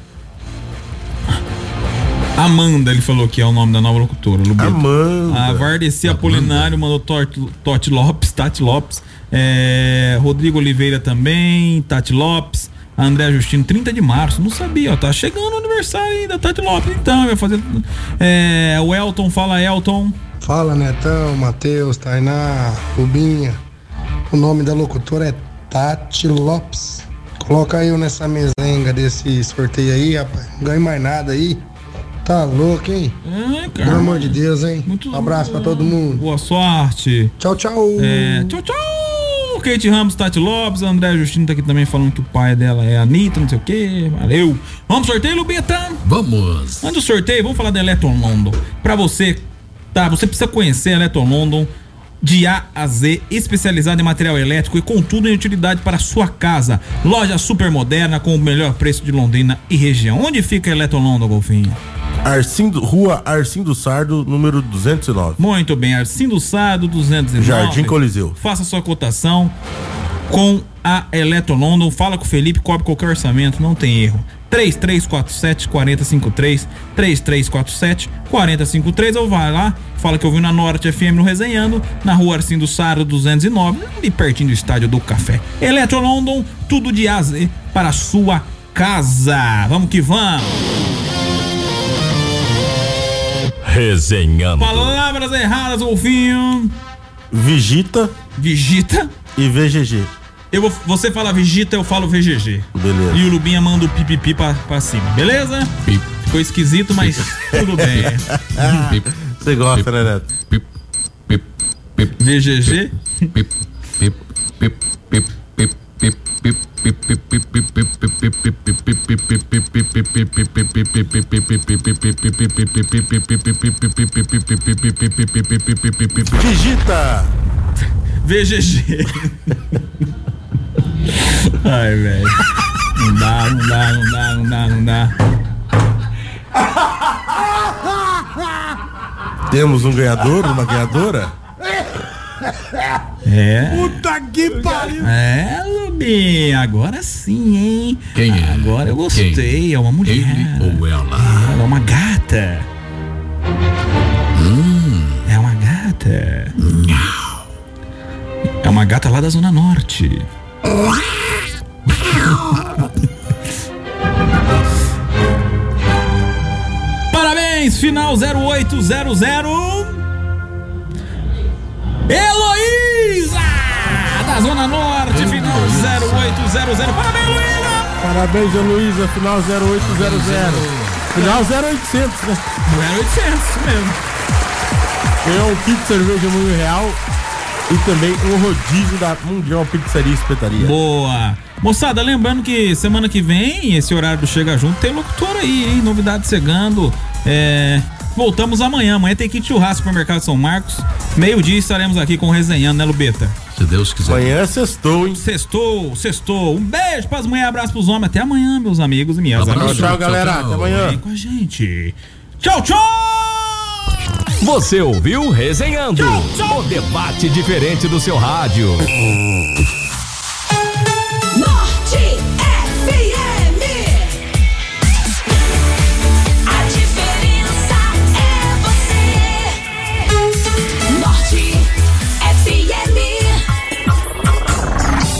Amanda, ele falou que é o nome da nova locutora. Lubeto. Amanda. A Vardeci Apolinário mandou Toti Lopes, Tati Lopes. É, Rodrigo Oliveira também, Tati Lopes. André Justino, trinta de março. Não sabia, ó. Tá chegando o aniversário aí da Tati Lopes, então. Vai fazer. É, o Elton, fala, Elton. Fala, Netão, Matheus, Tainá, Rubinha. O nome da locutora é Tati Lopes. Coloca eu nessa mesenga desse sorteio aí, rapaz. Não ganho mais nada aí. Tá louco, hein? É, cara. Pelo amor de Deus, hein? Muito um abraço pra todo mundo. Boa sorte. Tchau, tchau. É, tchau, tchau. Kate Ramos, Tati Lopes, André Justino tá aqui também falando que o pai dela é a Anitta, não sei o que. Valeu. Vamos pro sorteio, Lubeta? Vamos. Antes do sorteio, vamos falar da Electron London. Pra você, tá? Você precisa conhecer a Electron London de A a Z, especializada em material elétrico e com tudo em utilidade para a sua casa. Loja super moderna com o melhor preço de Londrina e região. Onde fica a Electron London, Golfinho? Arcindo, Rua Arcindo Sardo, número duzentos e nove. Muito bem, Arcindo Sardo, duzentos e nove. Jardim Coliseu. Faça sua cotação com a Electron London. Fala com o Felipe, cobre qualquer orçamento, não tem erro. três três quatro sete, quatro zero cinco três, três três quatro sete, quatro zero cinco três, ou vai lá, fala que eu vi na Norte F M no Resenhando, na Rua Arcindo Sardo duzentos e nove, ali pertinho do Estádio do Café. Electron London, tudo de A a Z para a sua casa. Vamos que vamos. Resenhando. Palavras erradas, Golfinho. Vigita. Vigita. E V G G. Eu vou, você fala Vigita, eu falo V G G. Beleza. E o Lubinha manda o pipipi pra, pra cima, beleza? Pip. Ficou esquisito, mas tudo bem. Você gosta, né, Neto? Pip, pip, pip. V G G? Pip, pip, pip, pip, pip, pip, pip, pip, pip, pip, Vigita. V G G. Ai, velho. Não dá, não dá, não dá, não dá, não dá. Temos um ganhador, uma ganhadora? É. Puta que pariu! É, Lubinha, agora sim, hein? Quem é? Agora eu gostei, Quem? é uma mulher. Ele ou ela? Ela é uma gata. Hum. É uma gata. É uma gata lá da Zona Norte. Parabéns, final zero oito zero zero. Heloísa, da Zona Norte, final zero oito zero zero. Parabéns, Heloísa. Parabéns, Heloísa, final zero oito zero zero. Final zero oitocentos, né? zero oitocentos, isso mesmo. Ganhou um kit de cerveja muito real e também um rodízio da Mundial Pizzaria e Espetaria. Boa. Moçada, lembrando que semana que vem, esse horário do Chega Junto, tem locutor aí, hein? Novidade chegando. É... Voltamos amanhã. Amanhã tem kit churrasco pro Mercado São Marcos. Meio-dia estaremos aqui com o Resenhando, né, Lubeta? Se Deus quiser. Amanhã é sextou, hein? Sextou, sextou. Um beijo pras mulheres, abraço pros homens. Até amanhã, meus amigos e minhas Tchau, amigas. tchau, galera. Até amanhã. Vem com a gente. Tchau, tchau! Você ouviu Resenhando? Tchau, tchau. O debate diferente do seu rádio.